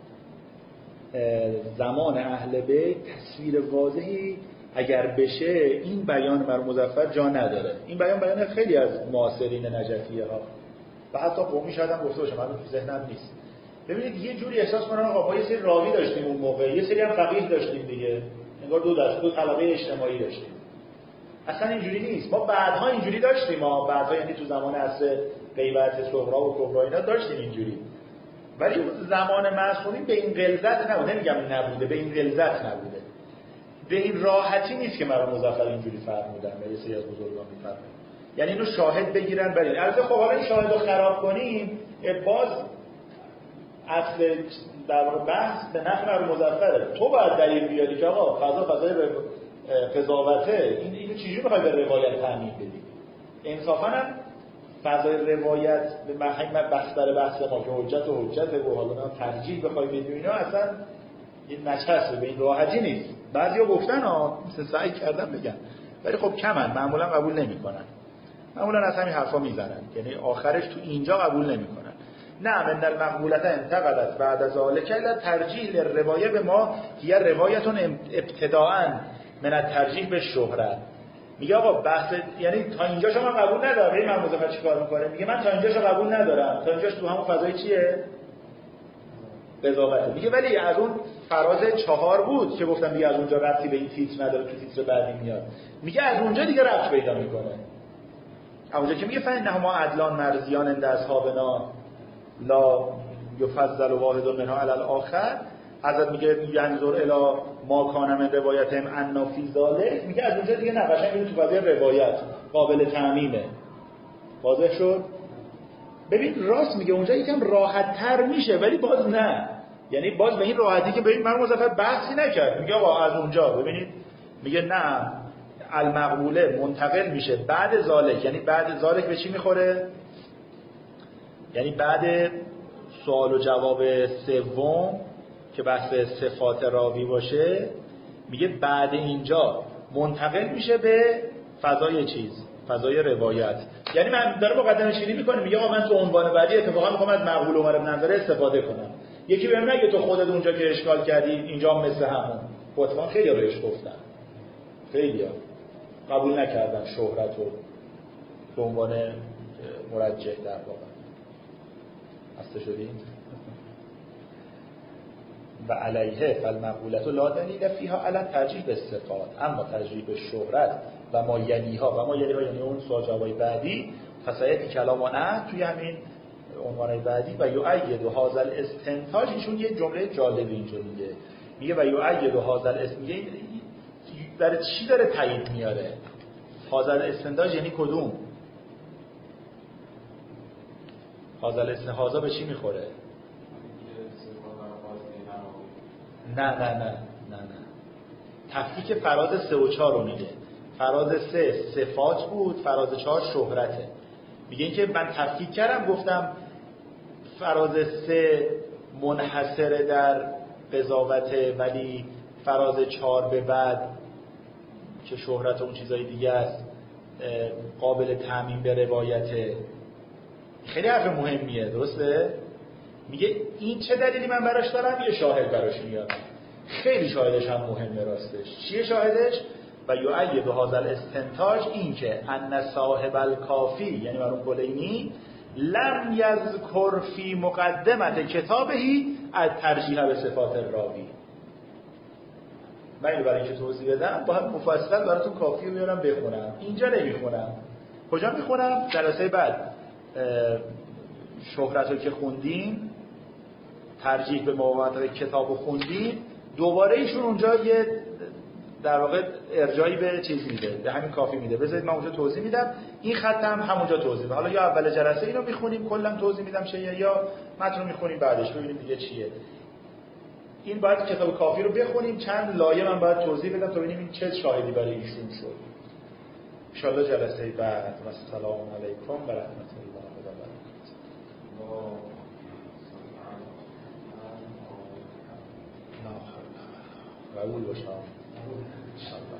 زمان اهل بیت تصویر واضحی اگر بشه این بیان بر مظفر جا نداره. این بیان خیلی از معاصرین نجفیه ها و حتی قومی شاید هم گفته باشه، من تو ذهنم نیست. ببینید یه جوری احساس کنن آقا ما یه سری راوی داشتیم اون موقع، یه سری هم فقیه داشتیم دیگه، انگار دو طبقه اجتماعی داشتیم. اصلا اینجوری نیست. ما بعدها اینجوری داشتیم، ما بعدها یعنی تو زمان عصر غیبت صغرا و کبرا اینا داشتیم اینجوری، ولی زمان معصومین به این غلظت نبوده. نمیگم نبوده، به این غلظت نبوده، به این راحتی نیست که مرحوم مظفر اینجوری فرمودن و یه سری از بزرگان میفرمودن. یعنی اینو شاهد بگیرن برین. البته خب حالا این شاهد رو خراب کنیم باز اصل در واقع بحث به نفع مرحوم مظفره. تو باید دلیل بیاری که آقا فضای قضاوته، اینو چجوری میخوای به روایت تعمیم بدی؟ انصافا هم فضای روایت به محل بستر بحث ما که حجت و حالا ترجیح بخوای بدی اینا اصلا این نچسبه، به این راحتی نیست. بعضیا گفتن سعی کردن بگن ولی خب کمن، معمولا قبول نمیکنن، معمولا از همین حرفا میزنن، یعنی آخرش تو اینجا قبول نمیکنن. نه من المقبولت انتقدت بعد از ذالک الی ترجیح الروایه به ما هی روایتون ابتداءً من الترجیح به شهرت. میگه آقا بحث یعنی تا اینجا شما قبول نداره. من مظفر چیکار میکنه؟ میگه من تا اینجاشو قبول ندارم. تا اینجاش تو همون فضای چیه؟ قضاوته. میگه ولی از اون فراز 4 بود که گفتم دیگه از اونجا ربطی به این تیتر نداره، تو تیتر بعدی میاد. میگه از اونجا دیگه ربط پیدا میکنه. اونجا که میگه فإنه ما عدلان مرضیان عند اصحابنا لا یفضل واحد منها علی الاخر. حضرت میگه ینظر الی ما کان من روایتهم ان فی ذلک. میگه از اونجا دیگه نه، قشنگ میره تو قضیه روایت قابل تعمیمه. واضح شد؟ ببین راست میگه اونجا یکم راحت تر میشه، ولی باز نه، یعنی باز به این راحتی که ببین من مظفر بحثی نکرد. میگه آقا از اونجا ببینید، میگه نه المقبوله منتقل میشه بعد ذالک. یعنی بعد ذالک به چی میخوره؟ یعنی بعد سوال و جواب سوم که بحث صفات راوی باشه، میگه بعد اینجا منتقل میشه به فضای چیز، فضای روایت. یعنی من داره مقدمه چینی میکنه، میگه آقا من تو عنوان بعدی اتفاقا میخوام از مقبول عمر بن نظر استفاده کنم. یکی بهم نگه تو خودت اونجا که اشکال کردی اینجا هم مثل همون. اتفاقا خیلی روش گفتن، خیلی قبول نکردن شهرت رو به عنوان مرجح در واقع. هسته شدیم؟ و علیه فالمقبولت لا دلیل فیها علی ترجیح بالصفات، اما ترجیح به شهرت و ما یلیها یعنی اون سوال جوابای بعدی فسایتی کلامانه توی همین عنوانای بعدی. و یؤید هذا الاستنتاج، ایشون یه جمله جالبی اینجا میگه و یؤید هذا میگه در چی داره تایید میاره؟ هذا الاستنتاج یعنی کدوم؟ هذا به چی میخوره؟ نه تفکیک فراز 3 و 4 رو میگه. فراز 3 صفات بود، فراز 4 شهرته. میگه این که من تفکیک کردم، گفتم فراز 3 منحصره در قضاوته، ولی فراز 4 به بعد که شهرت و اون چیزای دیگه است قابل تعمیم به روایته. خیلی حرف مهمیه، درسته؟ میگه این چه دلیلی من براش دارم؟ یه شاهد براش میارم، خیلی شاهدش هم مهمه. راستش چیه شاهدش؟ و یؤید هذا الاستنتاج، این که ان صاحب الکافی یعنی مرحوم کلینی لم یذکر فی مقدمه کتابهی از ترجیح به صفات راوی. من اینو برای اینکه توضیح بدم باید مفصل براتون کافی رو میارم بخونم، اینجا نمیخونم. کجا میخونم؟ جلسه بعد شهرت رو که خوندیم، ترجیح به موافقت کتاب رو خوندیم، دوباره ایشون اونجا یه در واقع ارجایی به چیز میده، به همین کافی میده. بذارید من اونجا توضیح میدم، این خط هم همونجا توضیح میدم. حالا یا اول جلسه اینو میخونیم کلا توضیح میدم چیه، یا متن رو میخونیم بعدش ببینیم دیگه چیه. این باید کتاب کافی رو بخونیم، چند لایه من باید توضیح بدم تا ببینیم این چه شاهدی برای ایشون شد. ان شاء الله جلسه بعد. و السلام علیکم و رحمت الله و برکاته. قبول باشم.